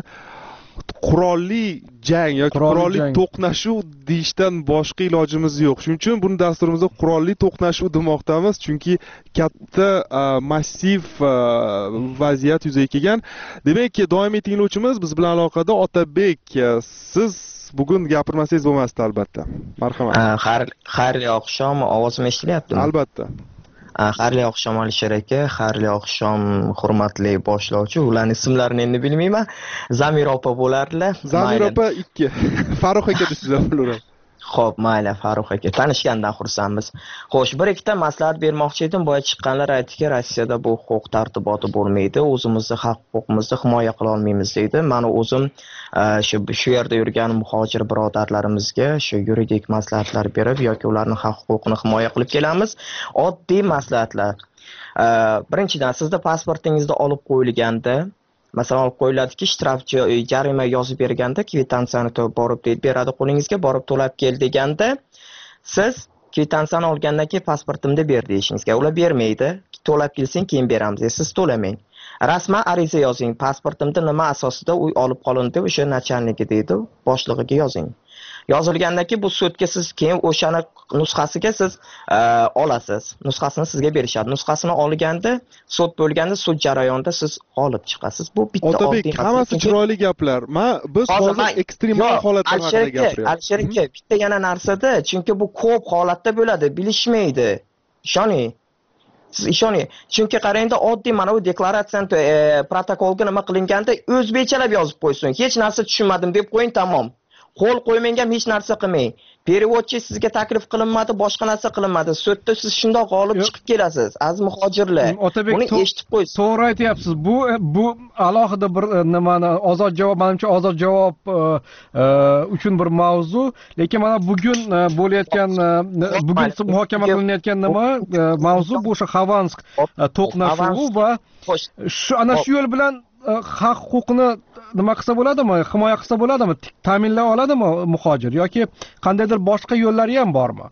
qurolli jang yoki qurolli to'qnashuv deyishdan boshqa ilojimiz yo'q. Shuning uchun buni dasturimizda qurolli to'qnashuv demoqdamiz, chunki katta massiv vaziyat yuzaga kelgan. Demak, doimiy tinglovchimiz biz bilan aloqada Otabek, siz bugun gapirmasangiz bo'lmasdi albatta. Marhamat. Xayrli oqshom, ovozim eshitilyaptimi? Albatta. Xayrli oqshom Alisher aka, xayrli oqshom hurmatli boshlovchi. Ularning ismlarini endi bilmayman. Zamira opa bo'lardilar. Zamira opa ikki. Farruh aka desizlar bo'laveradi. Xo'p, mayli Farruh aka, tanishgandan xursandmiz. Xo'sh, bir ikkita maslahat bermoqchi edim. Boya chiqqanlar aytdiki, Rossiyada bu huquq tartiboti bo'lmaydi, o'zimizni haq-huquqimizni himoya qila olmaymiz deydi. Mana o'zim shu shu yerda yurgan muhojir birodarlarimizga shu yuridik maslahatlar berib yoki ularning haq-huquqini himoya qilib kelamiz. Oddiy maslahatlar. Birinchidan, sizda pasportingizda olib qo'yilganda, masalan, olib qo'yiladiki, shtraf jarima yozib berganda, kvitantsiyani borib deb beradi qo'lingizga, borib to'lab kel deganda, siz kvitantsiyani olgandan keyin pasportimni ber deyishingizga, ular bermaydi. To'lab kelsang keyin beramiz. Siz to'lamang. Rasman ariza yozing. Pasportimda nima asosida uy olib qolindi, o'sha nachalniki deydi, boshlig'iga yozing. Yozilgandan keyin bu sudga siz keyin o'shani nusxasiga siz olasiz. Nusxasini sizga berishadi. Nusxasini olganda, sud bo'lganda, sud jarayonida siz olib chiqasiz. Bu bitta oddiy. Otabek, hammasi chiroyli gaplar. Men biz hozir ekstremal holatlar haqida gapiryapmiz. Alisher aka, bitta yana narsada, chunki bu ko'p holatda bo'ladi, bilishmaydi. Ishoning. Siz ishoning. Chunki qarangda, oddiy mana bu deklaratsiyani protokolga nima qilinganda o'zbekchalab yozib qo'ysin. Hech narsa tushunmadim deb qo'ying, tamom. Qo'l qo'ymang ham hech narsa qilmang. Perivodchi sizga taklif qilinmadi, boshqa narsa qilinmadi. Sudda siz shundoq g'olib chiqib kelasiz. Aziz muhojirlar, buni eshitib qo'ysiz. To'g'ri aytyapsiz. Bu bu alohida bir nimani ozod javob, menimcha ozod javob uchun bir mavzu, lekin mana bugun bo'layotgan bugun muhokama qilinayotgan nima mavzu bu o'sha Xavansk to'qnashuvi va shu ana shu yo'l bilan haq huquqini nima qilsa bo'ladimi, himoya qilsa bo'ladimi, ta'minlay oladimi muhojir yoki qandaydir boshqa yo'llari ham bormi?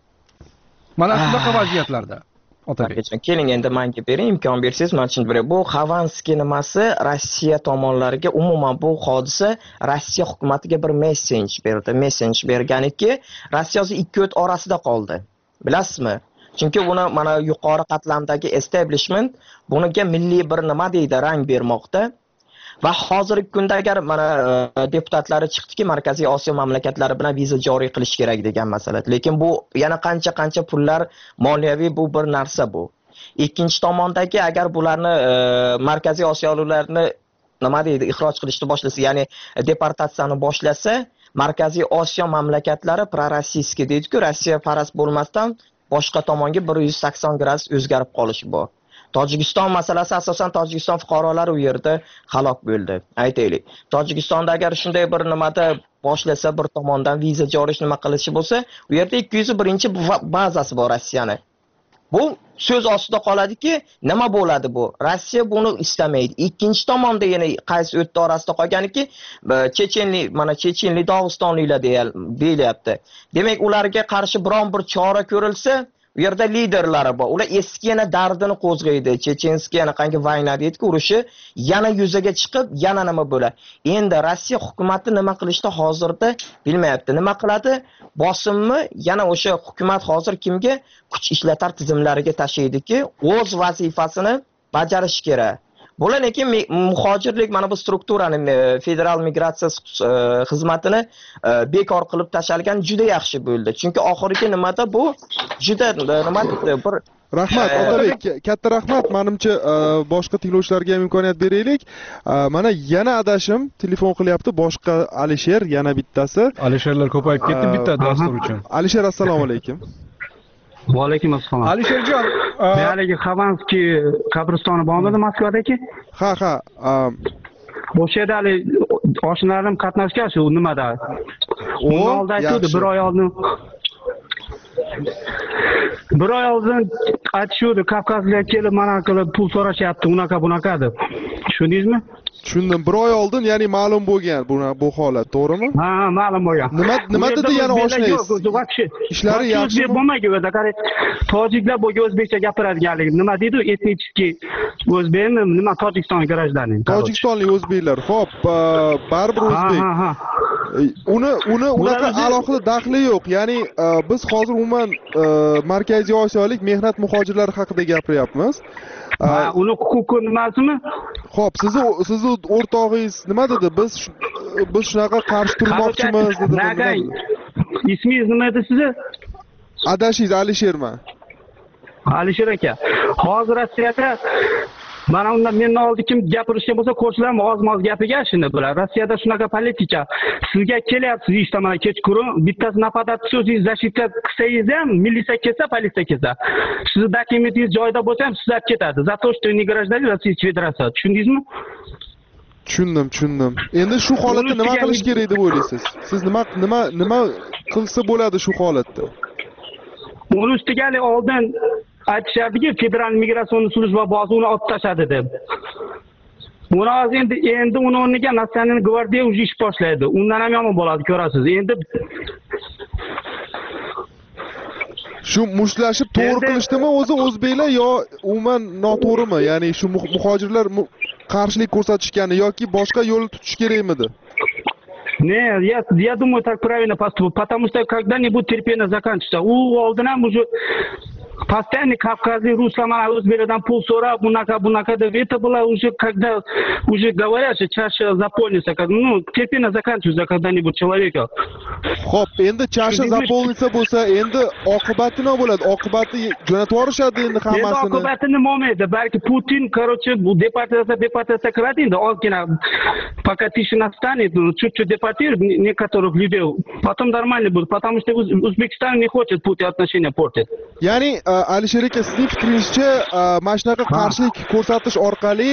Mana shunaqa vaziyatlarda. Otabek, keling endi menga bering, imkon bersangiz, men tushunib beraman. Bu Xavanskiy nimasi Rossiya tomonlariga, umuman bu hodisa Rossiya hukumatiga bir messej berdi. Messej berganiki, Rossiya hozir ikki o't orasida qoldi. Bilasizmi? Chunki buni mana yuqori qatlamdagi establishment buniga milliy bir nima deydi, rang bermoqda. Va hozirgi kunda agar mana deputatlari chiqdiki, Markaziy Osiyo mamlakatlari bilan viza joriy qilish kerak degan masala. Lekin bu yana qancha-qancha pullar, moliyaviy bu bir narsa bu. Ikkinchi tomondagi agar bularni Markaziy Osiyoliklarni nima deydi, ixroj qilishni boshlasa, ya'ni deportatsiyani boshlasa, Markaziy Osiyo mamlakatlari prorossiyskiy deydi-ku, Rossiya faras bo'lmasdan boshqa tomonga bir yuz sakson gradus o'zgarib qolishi bor. Tojikiston masalasi asosan Tojikiston fuqarolari u yerda halok bo'ldi. Aytaylik. Tojikistonda agar shunday bir nimada boshlasa, bir tomondan viza joriy nima qilishi bo'lsa, u yerda ikki yuz birinchi bazasi bor Rossiyani. Bu so'z ostida qoladiki, nima bo'ladi bu? Rossiya buni istamaydi. Ikkinchi tomonda yana qaysi o'tda orasida qolganiki, chechenlik, mana chechenlik, dog'istonliklar deyilyapti. Demak, ularga qarshi biron bir chora ko'rilsa, u yerda liderlari bor. Ular eski yana dardini qo'zg'aydi. Chechenskiy yana qangi vayna deydi-ku, urushi yana yuzaga chiqib, yana nima bo'ladi? Endi Rossiya hukumati nima qilishda hozirda bilmayapti. Nima qiladi? Bosimmi? Yana o'sha hukumat hozir kimga kuch ishlatar tizimlariga tashaydiki, o'z vazifasini bajarish kerak. Bular lekin muhojirlik mana bu strukturani, federal migratsiya xizmatini bekor qilib tashalgan juda yaxshi bo'ldi. Chunki oxirgi nimada bu juda nima deydi, bir Rahmat, Otabek, katta rahmat. Menimcha, boshqa tinglovchilarga ham imkoniyat beraylik. Mana yana adashim telefon qilyapti, boshqa Alisher, yana bittasi. Alisherlar ko'payib ketdi bitta dastur uchun. Alisher, assalomu alaykum. Va alaykum assalom. Alisherjon, haligi Xavanskiy qabristoni bormidi Moskvadagi? Ha, ha. O'sha yerda hali oshnalarim qatnashgan shu nimada. Undan oldin aytdi, bir oy oldin bir oy oldin aytishdi, Kavkazliklar kelib mana qilib pul so'rashyapti, unaqa bunaqa deb. Tushundingizmi? Tushundim. Bir oy oldin, ya'ni ma'lum bo'lgan bu bu holat, to'g'rimi? Ha, ma'lum bo'lgan. Nima nima dedi yana oshnangiz? Ishlari yaxshi bo'lmagan edi. Qarang, tojiklar bo'lgan o'zbekcha gapiradiganligi. Nima deydi? Etnichki o'zbekmi, nima Tojikiston garajlarining. Tojikistonlik o'zbeklar. Xo'p, baribir o'zbek. Ha, ha. Uni uni unaqa alohida daxli yo'q. Ya'ni biz hozir umuman Markaziy Osiyolik mehnat muhojirlari haqida gapiryapmiz. Ha, uni huquqi nimasimi? Xo'p, sizni sizni o'rtog'ingiz nima dedi? Biz biz shunaqa qarshi turmoqchimiz dedi. Ismingiz nima edi sizni? Adashingiz Alisherman. Alisher aka. Hozir Rossiyada mana undan mendan oldin kim gapirishgan bo'lsa, qo'shnilarim oz-moz gapiga shuni bilan. Rossiyada shunaqa politika. Sizga kelyapsiz ishdan mana kechqurun, bittasi napadat so'zingiz zashitka qilsangiz ham, militsiya kelsa, politsiya kelsa. Sizni dokumentingiz joyida bo'lsa ham sizlar ketadi. За то, что не гражданин Российской Федерации. Tushundingizmi? Tushundim, tushundim. Endi shu holatda nima qilish kerak deb o'ylaysiz? Siz nima nima nima qilsa bo'ladi shu holatda? Uni ustiga oldin aytishardiki, federal migratsion slujba bozi uni olib tashladi deb. Buni hozir endi endi uni o'rniga Nacionalniy gvardiya уже ish boshlaydi. Undan ham yomon bo'ladi, ko'rasiz. Endi shu mushtlashib to'g'ri qilishdimi o'zi o'zbeklar yo umuman noto'g'rimi? Ya'ni shu muhojirlar qarshilik ko'rsatishgani yoki boshqa yo'l tutish kerakmidi? Не, я, я думаю, так правильно поступил, потому что когда-нибудь терпение заканчивается. У Олденам уже постоянно Кавказы, Руслана, Узбекидан пул со'rab, bunaqa bunaqa deb. Это было уже, когда уже говорят, что чаша заполнится, как, ну, терпение заканчивается когда-нибудь человека. Xo'p, endi chasha zaполнится bo'lsa, endi oqibati nima bo'ladi? Oqibati jo'natib yuborishadi endi hammasini. Endi oqibati nima bo'lmaydi? Balki Putin, короче, bu deportatsiya deportatsiya qiladi endi, ozgina пока тишина станет, чуть-чуть депортирует некоторых людей. Потом нормально будет, потому что Узбекистан не хочет Putin отношения портить. Ya'ni Alisher aka, sizning fikringizcha, mana shunaqa qarshilik ko'rsatish orqali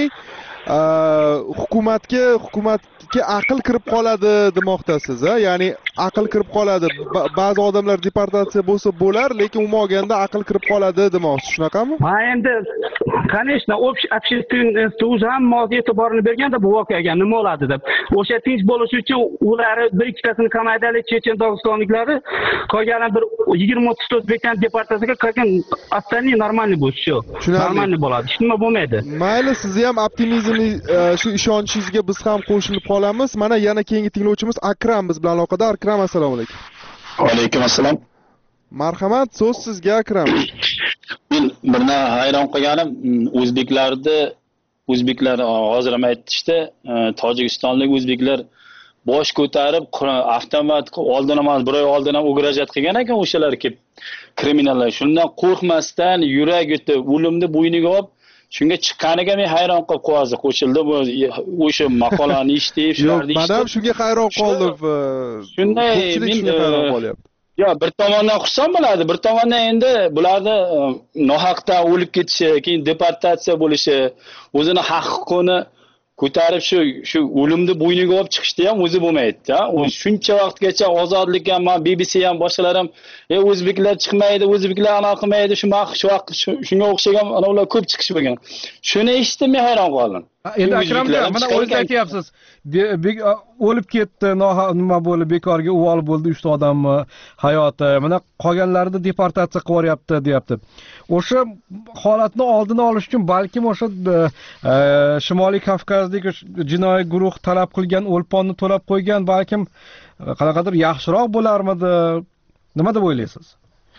hukumatga hukumatga aql kirib qoladi demoqdasiz, a? Ya'ni aql kirib qoladi. Ba'zi odamlar deportatsiya bo'lsa bo'lar, lekin umuman olganda aql kirib qoladi demoqchisiz, shunaqami? Ha, endi конечно, общественность уже hamma o'z e'tiborini berganda bu voqeaga nima bo'ladi deb. O'sha tinch bo'lish uchun ular bir ikkitasini qamaydilar, chechen dog'istonliklari, qolgan bir yigirma o'ttiz o'zbekdan deportatsiyaga qolgan остальные нормальный bo'lishi shu. Нормальный bo'ladi. Hech nima bo'lmaydi. Mayli, sizni ham optimizm shu ishonchingizga biz ham qo'shilib qolamiz. Mana yana keyingi tinglovchimiz Akram biz bilan aloqada. Akram, assalomu alaykum. Va alaykum assalom. Marhamat, so'z sizga Akram. Men birna hayron qolganim, o'zbeklarda o'zbeklar hozir ham aytishdi, tojikistonlik o'zbeklar bosh ko'tarib avtomat oldin emas, bir oy oldin ham o'grajat qilgan ekan o'shalar kelib kriminallar. Shundan qo'rqmasdan yurak yutib, o'limni bo'yniga olib shunga chiqqaniga men hayron qolib qo'yazi qo'shildi bu o'sha maqolani eshitib shularni eshitib. Men ham shunga hayron qoldim. Shunday men hayron qolyapti. Yo, bir tomondan xursand bo'ladi, bir tomondan endi bularni nohaqdan o'lib ketishi, keyin deportatsiya bo'lishi, o'zini haq-huquqini ko'tarib shu shu o'limni bo'yniga olib chiqishda ham o'zi bo'lmaydi-da. U shuncha vaqtgacha ozodlik ham, B B C ham boshqalar ham, "Ey o'zbeklar chiqmaydi, o'zbeklar anaqa qilmaydi", shu shu vaqt shunga o'xshagan ular ko'p chiqish bo'lgan. Shuni eshitib men hayron qoldim. Endi Akramda mana o'zingiz aytyapsiz, o'lib ketdi, nima bo'ldi, bekorga uvol bo'ldi uchta odamni hayoti. Mana qolganlarni deportatsiya qilib yuboryapti, deyapti. O'sha holatni oldini olish uchun balkim o'sha Shimoliy Kavkazdagi jinoiy guruh talab qilgan o'lponni to'lab qo'ygan, balkim qanaqadir yaxshiroq bo'larmidi? Nima deb o'ylaysiz?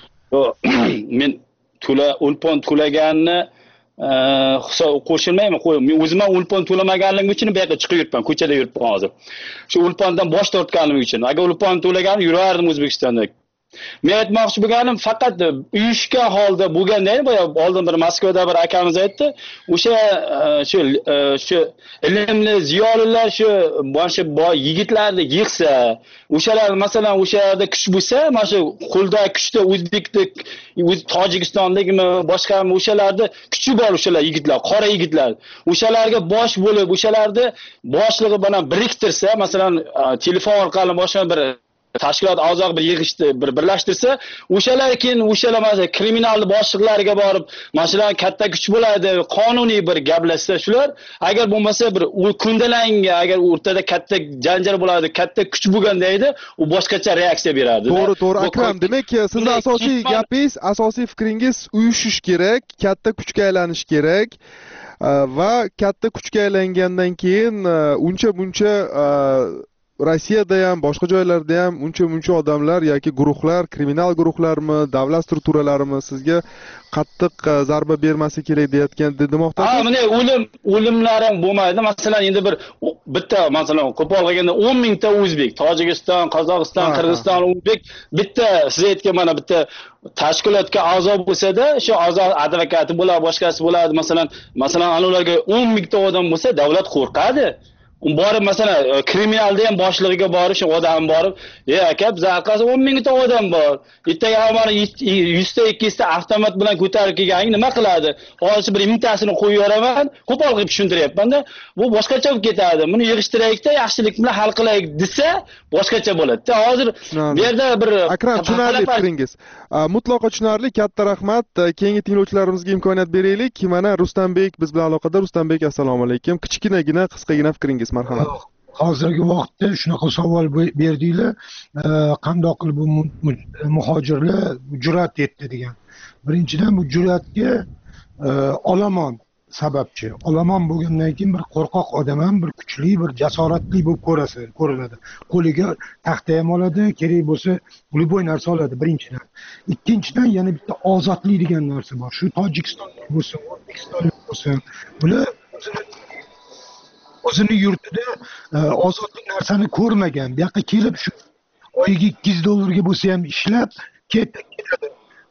Men to'la o'lpon to'laganni qo'shilmayman, men o'zim ham o'lpon to'lamaganligim uchun bu yerga chiqib yuribman, ko'chada yuribman hozir. Shu o'lpondan bosh tortganim uchun. Agar o'lpon to'laganim yurardim O'zbekistonda. Men aytmoqchi bo'lganim faqat uyushgan holda bo'lganda, boya oldin bir Moskvada bir akamiz aytdi, o'sha shu shu ilmli ziyolilar shu boshi boy yigitlarni yig'sa, o'shalar masalan o'sha yerda kuch bo'lsa, mana shu qo'lda kuchda O'zbekdek, Tojikistondagimi, boshqami o'shalarda kuchi bor o'shalar yigitlar, qora yigitlar. O'shalarga bosh bo'lib, o'shalarni boshlig'i bilan biriktirsa, masalan telefon orqali boshqa bir tashkilot a'zo bir yig'ishni bir birlashtirsa, o'shalar keyin o'shalar masalan kriminal boshliqlarga borib, masalan katta kuch bo'ladi, qonuniy bir gaplashsa shular, agar bo'lmasa bir kundalanga, agar o'rtada katta janjal bo'ladi, katta kuch bo'lganda edi, u boshqacha reaksiya beradi. To'g'ri, to'g'ri Akram, demak, sizning asosiy gapingiz, asosiy fikringiz uyushish kerak, katta kuchga aylanish kerak. Va katta kuchga aylangandan keyin uncha buncha Rossiyada ham, boshqa joylarda ham uncha-muncha odamlar yoki guruhlar, kriminal guruhlarmi, davlat strukturalarimi sizga qattiq zarba bermasa kerak deyotgan demoqdasiz. Ha, mana o'lim, o'limlar ham bo'lmaydi. Masalan, endi bir bitta, masalan, qo'pol qilganda o'n mingta o'zbek, Tojikiston, Qozog'iston, Qirg'iziston, o'zbek bitta siz aytgan mana bitta tashkilotga a'zo bo'lsa-da, shu a'zo advokati bo'ladi, boshqasi bo'ladi. Masalan, masalan, ularga o'n mingta odam bo'lsa, davlat qo'rqadi. Borib masalan kriminalda ham boshlig'iga borib, shu odam borib, "Ey aka, biz orqasida o'n mingta odam bor. Ertaga mana yuz ta ikki yuz ta avtomat bilan ko'tarib kelganing nima qiladi? Hozir bir mingtasini qo'yib yuboraman, qo'pol qilib tushuntiryapman-da. Bu boshqacha bo'lib ketadi. Buni yig'ishtiraylik-da, yaxshilik bilan hal qilaylik desa, boshqacha bo'ladi-da. Hozir bu yerda bir Akram, tushunarli fikringiz. Mutlaqo tushunarli. Katta rahmat. Keyingi tinglovchilarimizga imkoniyat beraylik. Mana Rustambek biz bilan aloqada. Rustambek, assalomu alaykum. Kichkinagina, qisqagina fikringiz, marhamat. Hozirgi vaqtda shunaqa savol berdinglar, qandoq qilib bu muhojirlar jur'at etdi degan. Birinchidan bu jur'atga olomon sababchi. Olomon bo'lgandan keyin bir qo'rqoq odam ham bir kuchli, bir jasoratli bo'lib ko'rasa, ko'rinadi. Qo'liga taxta ham oladi, kerak bo'lsa, любой narsa oladi birinchidan. Ikkinchidan yana bitta ozodlik degan narsa bor. Shu Tojikistonlik bo'lsin, O'zbekistonlik bo'lsin, bular o'zini yurtida ozodlik narsani ko'rmagan. Bu yoqqa kelib shu oyiga ikki yuz dollarga bo'lsa ham ishlab ketadi.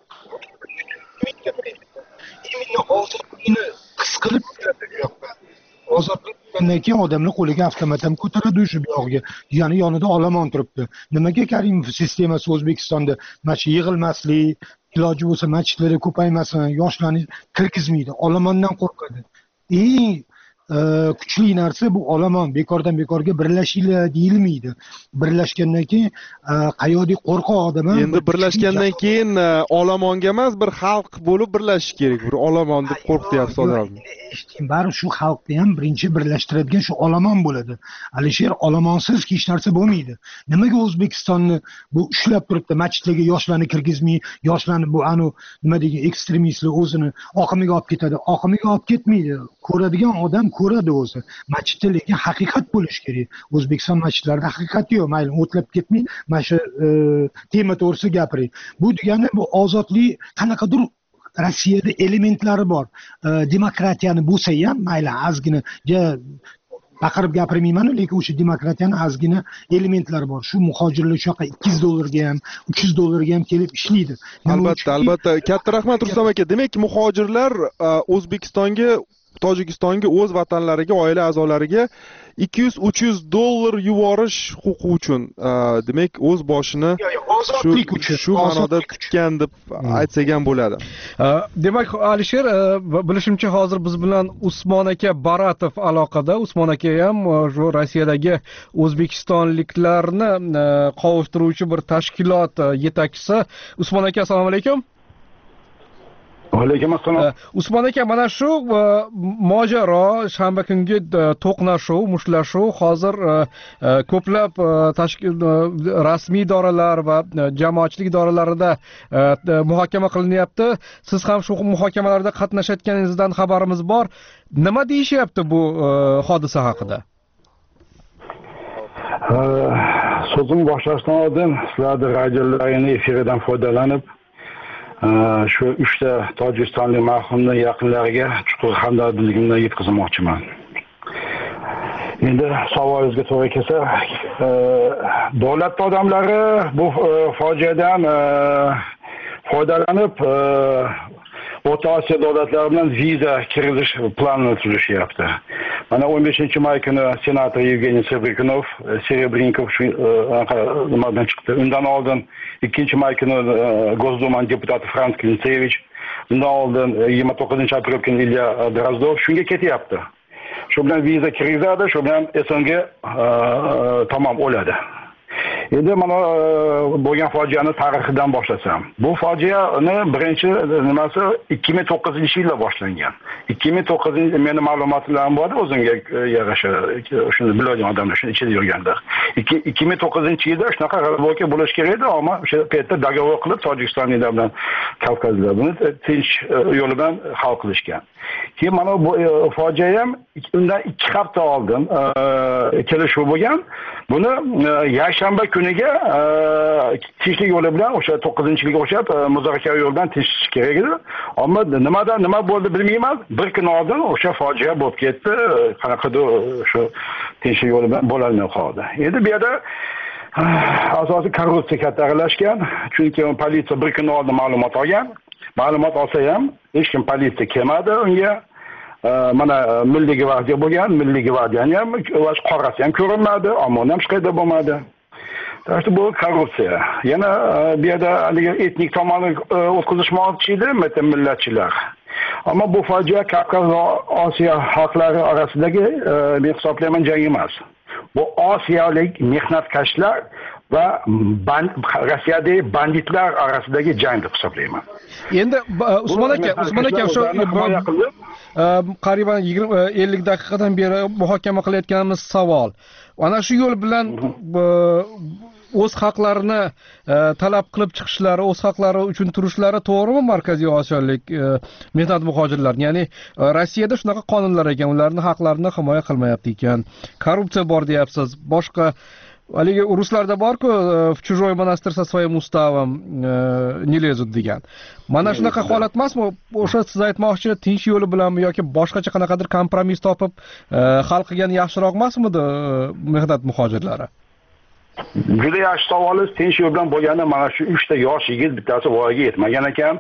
Именно ozodlikni his qilib keladi bu yoqqa. Ozodlik degandan keyin odamlar qo'liga avtomat ham ko'taradi o'sha bu yoqqa. Ya'ni yonida olomon turibdi. Nimaga Karimov sistemasi O'zbekistonda mana shu yig'ilmaslik, iloji bo'lsa masjidlarda ko'paymasin, yoshlarni kirgizmaydi, olomondan qo'rqadi. Eng kuchli narsa bu olomon. Bekordan bekorga birlashinglar deyilmaydi. Birlashgandan keyin qayoqdek qo'rqoq odam ham endi birlashgandan keyin olomonga emas, bir xalq bo'lib birlashish kerak. Bir olomon deb qo'rqityapsiz odamni. Eshitdim, bari shu xalqni ham birinchi birlashtiradigan shu olomon bo'ladi. Alisher, olomonsiz hech narsa bo'lmaydi. Nimaga O'zbekistonni bu ushlab turibdi, masjidlarga yoshlarni kirgizmay, yoshlarni bu anu nima degan ekstremistlar o'zini oqimiga olib ketadi. Oqimiga olib ketmaydi. Ko'radigan odam ko'radi o'zi. Masjidda lekin haqiqat bo'lish kerak. O'zbekiston masjidlarida haqiqat yo'q. Mayli, o'tlab ketmay, mana shu tema to'g'risida gapiring. Bu degani bu ozodlik qanaqadir Rossiyada elementlari bor. Demokratiyani bo'lsa ham, mayli, ozgina baqirib gapirmayman, lekin o'sha demokratiyani ozgina elementlari bor. Shu muhojirlar shu yoqqa ikki yuz dollarga ham, uch yuz dollarga ham kelib ishlaydi. Albatta, albatta. Katta rahmat Rustam aka. Demak, muhojirlar O'zbekistonga, Tojikistonga, o'z vatanlariga, oila a'zolariga ikki yuz uch yuz dollar yuborish huquqi uchun, demak, o'z boshini ozodlik uchun shu ma'noda tutgan deb aytsak ham bo'ladi. Demak, Alisher, bilishimcha hozir biz bilan Usmon aka Baratov aloqada. Usmon aka ham shu Rossiyadagi o'zbekistonliklarni qovushtiruvchi bir tashkilot yetakchisi. Usmon aka, assalomu alaykum. Alaykum assalom. Usmon aka, mana shu mojaro, shanba kungi to'qnashuv, mushtlashuv hozir ko'plab tashkil rasmiy idoralar va jamoatchilik idoralarida muhokama qilinyapti. Siz ham shu muhokamalarda qatnashayotganingizdan xabarimiz bor. Nima deyishyapti bu hodisa haqida? So'zim boshlashdan oldin sizlarning radiolarning efiridan foydalanib shu uchta tojikistonlik marhumning yaqinlariga chuqur hamdardligimni yetkazmoqchiman. Endi savolingizga to'g'ri kelsa, davlat odamlari bu fojiadan foydalanib O'rta Osiyo davlatlari bilan viza kirilish planini turishyapti. Mana o'n beshinchi may kuni senator Yevgeniy Serebryakov, Serebryakov shu nimadan chiqdi. Undan oldin ikkinchi may kuni Gosdumaning deputati Frans Klintsevich, undan oldin yigirma to'qqizinchi aprel kuni Ilya Drozdov shunga ketyapti. Shu bilan viza kirgizadi, shu bilan S N G tamom o'ladi. Endi mana bo'lgan fojiani tarixidan boshlasam. Bu fojiani birinchi nimasi ikki ming to'qqizinchi yilda boshlangan. ikki ming to'qqizinchi meni ma'lumotlarim bor, o'zimga yarasha shuni biladigan odamlar shuni ichida yurganda. ikki ming to'qqizinchi yilda shunaqa g'alaba bo'lish kerak edi, ammo o'sha paytda dogovor qilib Tojikistonliklar bilan Kavkazlar buni tinch yo'l bilan hal qilishgan. Keyin mana bu fojia ham undan ikki hafta oldin kelishuv bo'lgan. Buni yakshanba kuniga tinchlik yo'li bilan o'sha to'qqizinchiga o'xshab muzokara yo'li bilan tinchish kerak edi. Ammo nimadan nima bo'ldi bilmayman. Bir kun oldin o'sha fojia bo'lib ketdi. Qanaqadir shu tinchlik yo'li bilan bo'lolmay qoldi. Endi bu yerda asosiy korrupsiya katta aralashgan. Chunki politsiya bir kun oldin ma'lumot olgan. Ma'lumot olsa ham hech kim politsiya kelmadi unga. Mana Milliy gvardiya bo'lgan, Milliy gvardiyani ham qorasi ham ko'rinmadi, ammo ham hech qayerda bo'lmadi. Tabii bu korrupsiya. Yana bu yerda haligi etnik tomonni o'tkazishmoqchi edi millatchilar. Ammo bu fojia Kavkaz va Osiyo xalqlari orasidagi men hisoblayman jang emas. Bu osiyolik mehnatkashlar va Rossiyadagi banditlar orasidagi jang deb hisoblayman. Endi Usmon aka, Usmon aka shu qariban yigirma ellik daqiqadan beri muhokama qilayotganimiz savol. Ana shu yo'l bilan o'z haqlarini talab qilib chiqishlari, o'z haqlari uchun turishlari to'g'rimi Markaziy Osiyolik mehnat muhojirlar? Ya'ni Rossiyada shunaqa qonunlar ekan, ularning haqlarini himoya qilmayapti ekan. Korrupsiya bor deyapsiz. Boshqa haligi ruslarda bor-ku, в чужой монастырь со своим уставом не лезут degan. Mana shunaqa holat emasmi? O'sha siz aytmoqchi tinch yo'li bilanmi yoki boshqacha qanaqadir kompromiss topib hal qilgan yaxshiroq emasmidi mehnat muhojirlari? Juda yaxshi savolingiz. Tinch yo'l bilan bo'lganda mana shu uchta yosh yigit bittasi voyaga yetmagan ekan.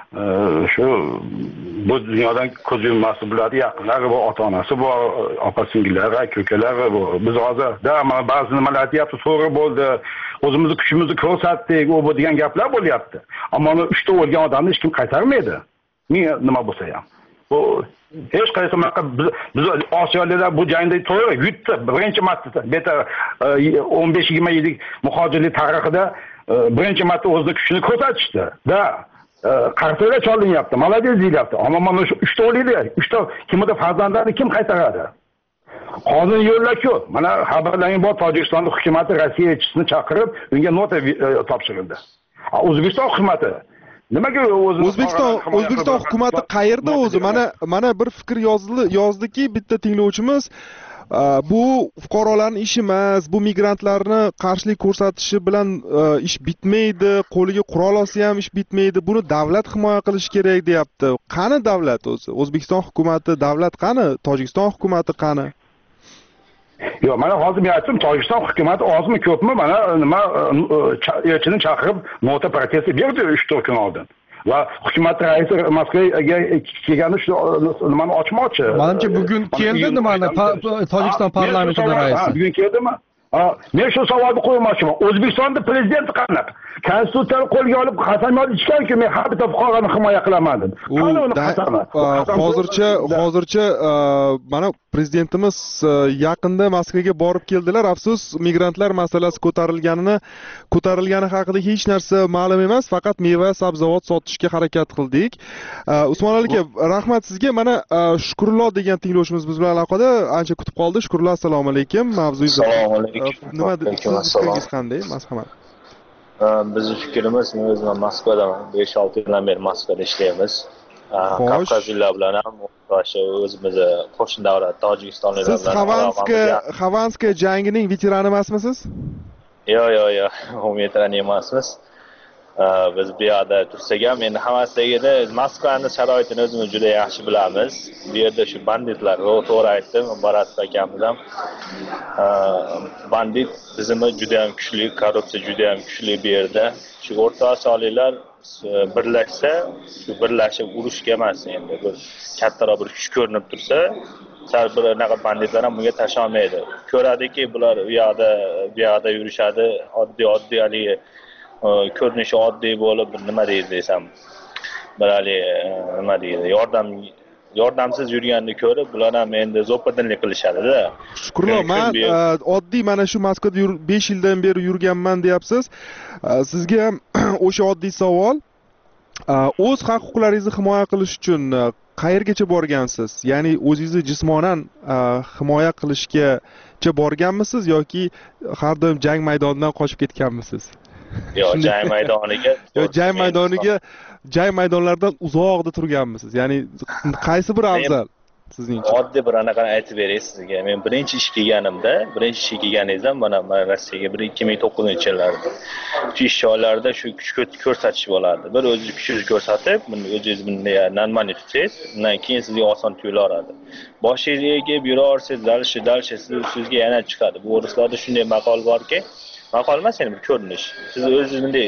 Shu bu dunyodan ko'z yummasdi, bularning yaqinlari bor, ota-onasi bor, opa-singillari, aka-ukalari bor. Biz hozir da mana ba'zi nimalar aytyapti, to'g'ri bo'ldi, o'zimizni kuchimizni ko'rsatdik, u bu degan gaplar bo'lyapti. Ammo uchta o'lgan odamni hech kim qaytarmaydi. Men nima bo'lsa ham. Bu hech qaysi biz Osiyoliklar bu jangda to'g'ri yutdi. Birinchi marta beta o'n besh yigirma yillik muhojirlik tarixida birinchi marta o'zining kuchini ko'rsatishdi. Da qartaga cholinyapti, malades deyilyapti. Ammo mana shu uchta o'liklar, uchta kimda farzandlarni kim qaytaradi? Qonun yo'llar ko'p. Mana xabarlaring bor, Tojikiston hukumati Rossiya elchisini chaqirib, unga nota topshirildi. O'zbekiston hukumati nimaga o'zi O'zbekiston O'zbekiston hukumati qayerda o'zi? Mana mana bir fikr yozdi, yozdiki bitta tinglovchimiz, bu fuqarolarning ishi emas, bu migrantlarni qarshilik ko'rsatishi bilan ish bitmaydi, qo'liga qurol olsa ham ish bitmaydi. Buni davlat himoya qilish kerak deyapti. Qani davlat o'zi? O'zbekiston hukumati davlat qani? Tojikiston hukumati qani? Yo'q, mana hozir men aytdim, Tojikiston hukumati ozmi ko'pmi mana nima elchini chaqirib nota protest berdi uch to'rt kun oldin. Va hukumat raisi Moskvaga kelgani shu nimani ochmoqchi. Menimcha bugun keldi nimani Tojikiston parlamentida raisi. Bugun keldimi? Men shu savolni qo'ymoqchiman. O'zbekistonda prezident qanaqa? Konstitutsiyani qo'lga olib qasamyod ichganki, men har bitta fuqaroni himoya qilaman deb. Hozircha hozircha mana prezidentimiz yaqinda Moskvaga borib keldilar. Afsus, migrantlar masalasi ko'tarilganini ko'tarilgani haqida hech narsa ma'lum emas, faqat meva, sabzavot sotishga harakat qildik. Usmon aka, rahmat sizga. Mana Shukrullo degan tinglovchimiz biz bilan aloqada, ancha kutib qoldi. Shukrullo, assalomu alaykum. Mavzuyingiz assalomu alaykum. Nima fikringiz qanday? Marhamat. Bizning fikrimiz, men o'zim Moskvadaman. besh olti yildan beri Moskvada ishlaymiz. Kavkazliklar bilan ham o'sha o'zimizni qo'shni davlat Tojikistonliklar bilan. Siz Xavanska Xavanska jangining veterani emasmisiz? Yo'q, yo'q, yo'q. U veteran emasmiz. biz bu yerda tursak ham endi hammasidagida Moskvani sharoitini o'zimiz juda yaxshi bilamiz. Bu yerda shu banditlar, to'g'ri aytdim, Barat akamiz ham bandit tizimi juda ham kuchli, korrupsiya juda ham kuchli bu yerda. Shu O'rta Osiyoliklar birlashsa, shu birlashib urushga emas endi bir kattaroq bir kuch ko'rinib tursa, sal bir anaqa banditlar ham bunga tashlamaydi. Ko'radiki, bular u yoqda bu yoqda yurishadi, oddiy oddiy haligi ko'rinishi oddiy bo'lib, nima deydi desam, bir hali nima deydi, yordam yordamsiz yurganni ko'rib, bular ham endi zo'pidinlik qilishadi-da. Shukrullo, men oddiy mana shu Moskvada besh yildan beri yurganman deyapsiz. Sizga ham o'sha oddiy savol. O'z haq-huquqlaringizni himoya qilish uchun qayergacha borgansiz? Ya'ni o'zingizni jismonan himoya qilishgacha borganmisiz yoki har doim jang maydonidan qochib ketganmisiz? Yo'q, jang maydoniga. Yo'q, jang maydoniga, jang maydonlaridan uzoqda turganmisiz? Ya'ni qaysi bir afzal sizningcha? Oddiy bir anaqani aytib beray sizga. Men birinchi ish kelganimda, birinchi ish kelganingizdan mana men Rossiyaga ikki ming to'qqizinchi yillarda shu ish joylarida shu kuch ko'rsatish bo'ladi. Bir o'zingiz kuchingizni ko'rsatib, buni o'zingiz bunday normalniy tutsangiz, undan keyin sizga oson tuyularadi. Boshingizga egib yuraversangiz, dalshi dalshi sizga yana chiqadi. Bu ruslarda shunday maqol borki, maqol emas, ya'ni bir ko'rinish. Siz o'zingiz bunday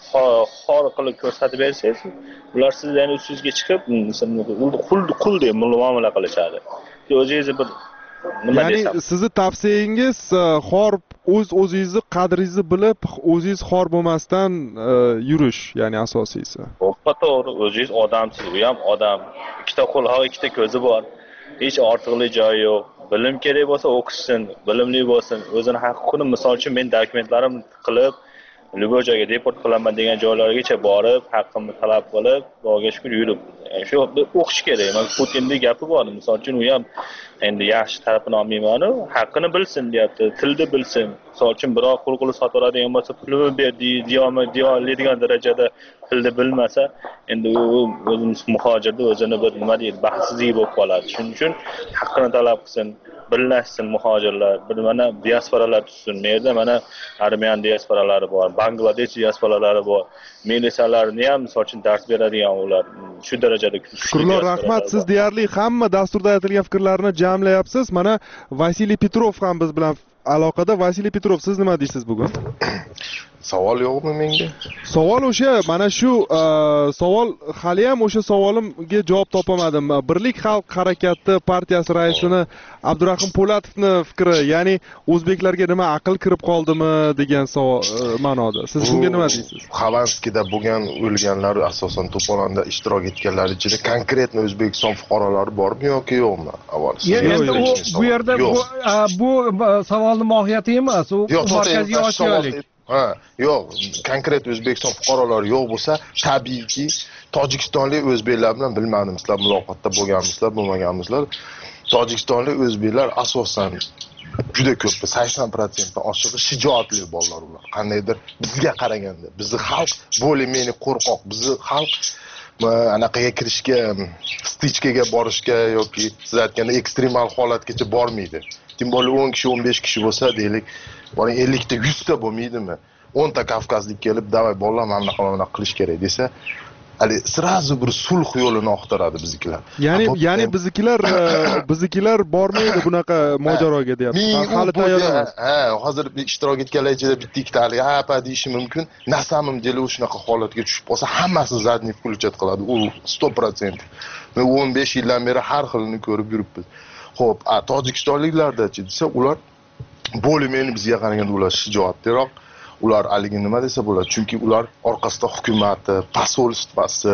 xor qilib ko'rsatib bersangiz, ular sizdan ustingizga chiqib, qul qul deb muomala qilishadi. O'zingizni bir nima desam. Ya'ni sizni tavsiyangiz xor o'z o'zingizni qadringizni bilib, o'zingiz xor bo'lmasdan yurish, ya'ni asosiysi. To'ppa to'g'ri, o'zingiz odamsiz, u ham odam. Ikkita qo'l, ha, ikkita ko'zi bor. Hech ortiqli joyi yo'q. Bilim kerak bo'lsa o'qishsin, bilimli bo'lsin, o'zini haq-huquqini, misol uchun men dokumentlarim qilib, Любой joyga deport qilaman degan joylargacha borib, haqqimni talab qilib, Xudoga shukr yurib. Yani shu o'qish kerak. Men Putinning gapi bor. Misol uchun u ham endi yaxshi tarafini olmayman, haqqini bilsin deyapti, tilni bilsin. Misol uchun biror qo'l-qo'li sotiladigan bo'lsa, pulini ber deyolmay, deyoladigan darajada tilni bilmasa, endi u o'zimiz muhojirda o'zini bir nima deydi, baxtsizlik bo'lib qoladi. Shuning uchun haqqini talab qilsin. Birlashsin muhojirlar, bir mana diasporalar tutsin. Yerda mana armiyan diasporalari bor, Bangladesh diasporalari bor. Militsiyalarni ham misol uchun dars beradigan ular shu darajada kuchli. Shukrullo, rahmat. Siz deyarli hamma dasturda aytilgan fikrlarni jamlayapsiz. Mana Vasiliy Petrov ham biz bilan aloqada. Vasiliy Petrov, siz nima deysiz bugun? Savol yo'qmi menga? Savol o'sha, mana shu savol hali ham o'sha savolimga javob topamadim. Birlik xalq harakati partiyasi raisini Abdurahim Po'latovni fikri, ya'ni o'zbeklarga nima aql kirib qoldimi degan savol ma'noda. Siz bunga nima deysiz? Xavanskida bo'lgan o'lganlar asosan to'polonda ishtirok etganlar ichida konkretni O'zbekiston fuqarolari bormi yoki yo'qmi? Avval endi bu yerda bu savolning mohiyati emas, u markaziy osiyolik. Ha, yo'q, konkret O'zbekiston fuqarolari yo'q bo'lsa, tabiiyki tojikistonlik o'zbeklar bilan bilmadim, sizlar muloqotda bo'lganmisizlar, bo'lmaganmisizlar. Tojikistonlik o'zbeklar asosan juda ko'p, sakson protsent oshig'i shijoatli bolalar ular. Qandaydir bizga qaraganda, bizni xalq bo'limini qo'rqoq, bizni xalq anaqaga kirishga, stichkaga borishga yoki siz aytganda ekstremal holatgacha bormaydi. Tim bo'lib o'n kishi, o'n besh kishi bo'lsa, deylik, bora ellik ta, yuz ta bo'lmaydimi? o'n ta kavkazlik kelib, "Davay bolalar, mana qilib qilish kerak" desa, hali srazu bir sulh yo'lini oqtiradi biznikilar. Ya'ni, ya'ni biznikilar, biznikilar bormaydi bunaqa mojaroga deyapsiz. Hali tayyor emas. Ha, hozir ishtirok etganlar ichida bitta ikkita hali ha pa deyishi mumkin. Nasamim deli shunaqa holatga tushib qolsa, hammasi zadniy включать qiladi. U sto protsent. Men o'n besh yildan beri har xilini ko'rib yuribmiz. Xo'p, tojikistonliklarda-chi desa, ular bo'limini bizga qaraganda ular shijoatliroq. Ular haligi nima desa bo'ladi, chunki ular orqasida hukumatı, posolstvasi,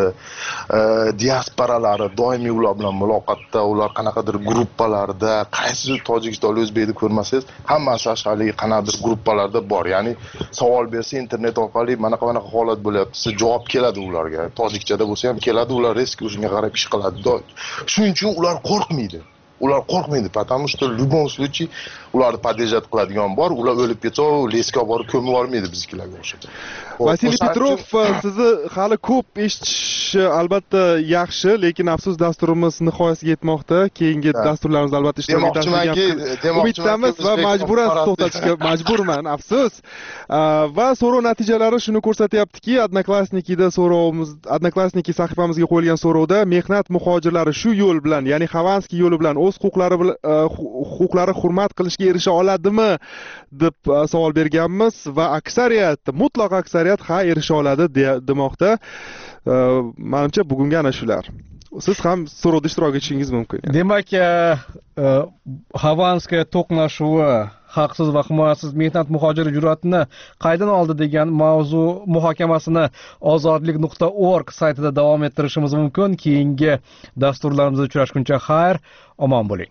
diasporalari doimiy ular bilan muloqotda, ular qanaqadir gruppalarda, qaysi tojikistonlik o'zbekni ko'rmasangiz, hammasi haligi qanaqadir gruppalarda bor. Ya'ni savol bersa internet orqali mana qanaqa holat bo'lyapti, javob keladi ularga. Tojikchada bo'lsa ham keladi, ular risk o'shunga qarab ish qiladi. Shuning uchun ular qo'rqmaydi. ular qo'rqmaydi, потому что в любом случае ularni podejat qiladigan bor, ular o'lib ketsa, lesga borib ko'mib olmaydi biznikilarga o'xshab. Vasiliy Petrov, sizni hali ko'p eshitish albatta yaxshi, lekin afsus dasturimiz nihoyasiga yetmoqda. Keyingi dasturlarimiz albatta ishtirok etasiz. Umiddamiz va majburan to'xtatishga majburman, afsus. Va so'rov natijalari shuni ko'rsatyaptiki, Odnoklassnikida so'rovimiz, Odnoklassniki sahifamizga qo'yilgan so'rovda mehnat muhojirlari shu yo'l bilan, ya'ni Xavanskiy yo'li bilan o'z huquqlari huquqlari hurmat qilishga erisha oladimi deb savol berganmiz va aksariyat, mutlaq aksariyat ha erisha oladi demoqda. Menimcha bugungi ana shular. Siz ham so'rovda ishtirok etishingiz mumkin. Demak, Xavanskaya to'qnashuvi haqsiz va himoyasiz mehnat muhojiri jur'atini qaydan oldi degan mavzu muhokamasini ozodlik nuqta org saytida davom ettirishimiz mumkin. Keyingi dasturlarimizda uchrashguncha xayr, omon bo'ling.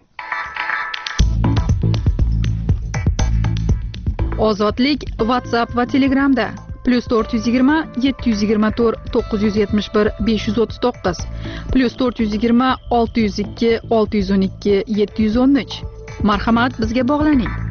Ozodlik WhatsApp va Telegramda plus to'rt yuz yigirma yetti yuz yigirma to'rt to'qqiz yuz yetmish bir besh yuz o'ttiz to'qqiz plus to'rt yuz yigirma olti yuz ikki olti yuz o'n ikki yetti yuz o'n uch. Marhamat, bizga bog'laning.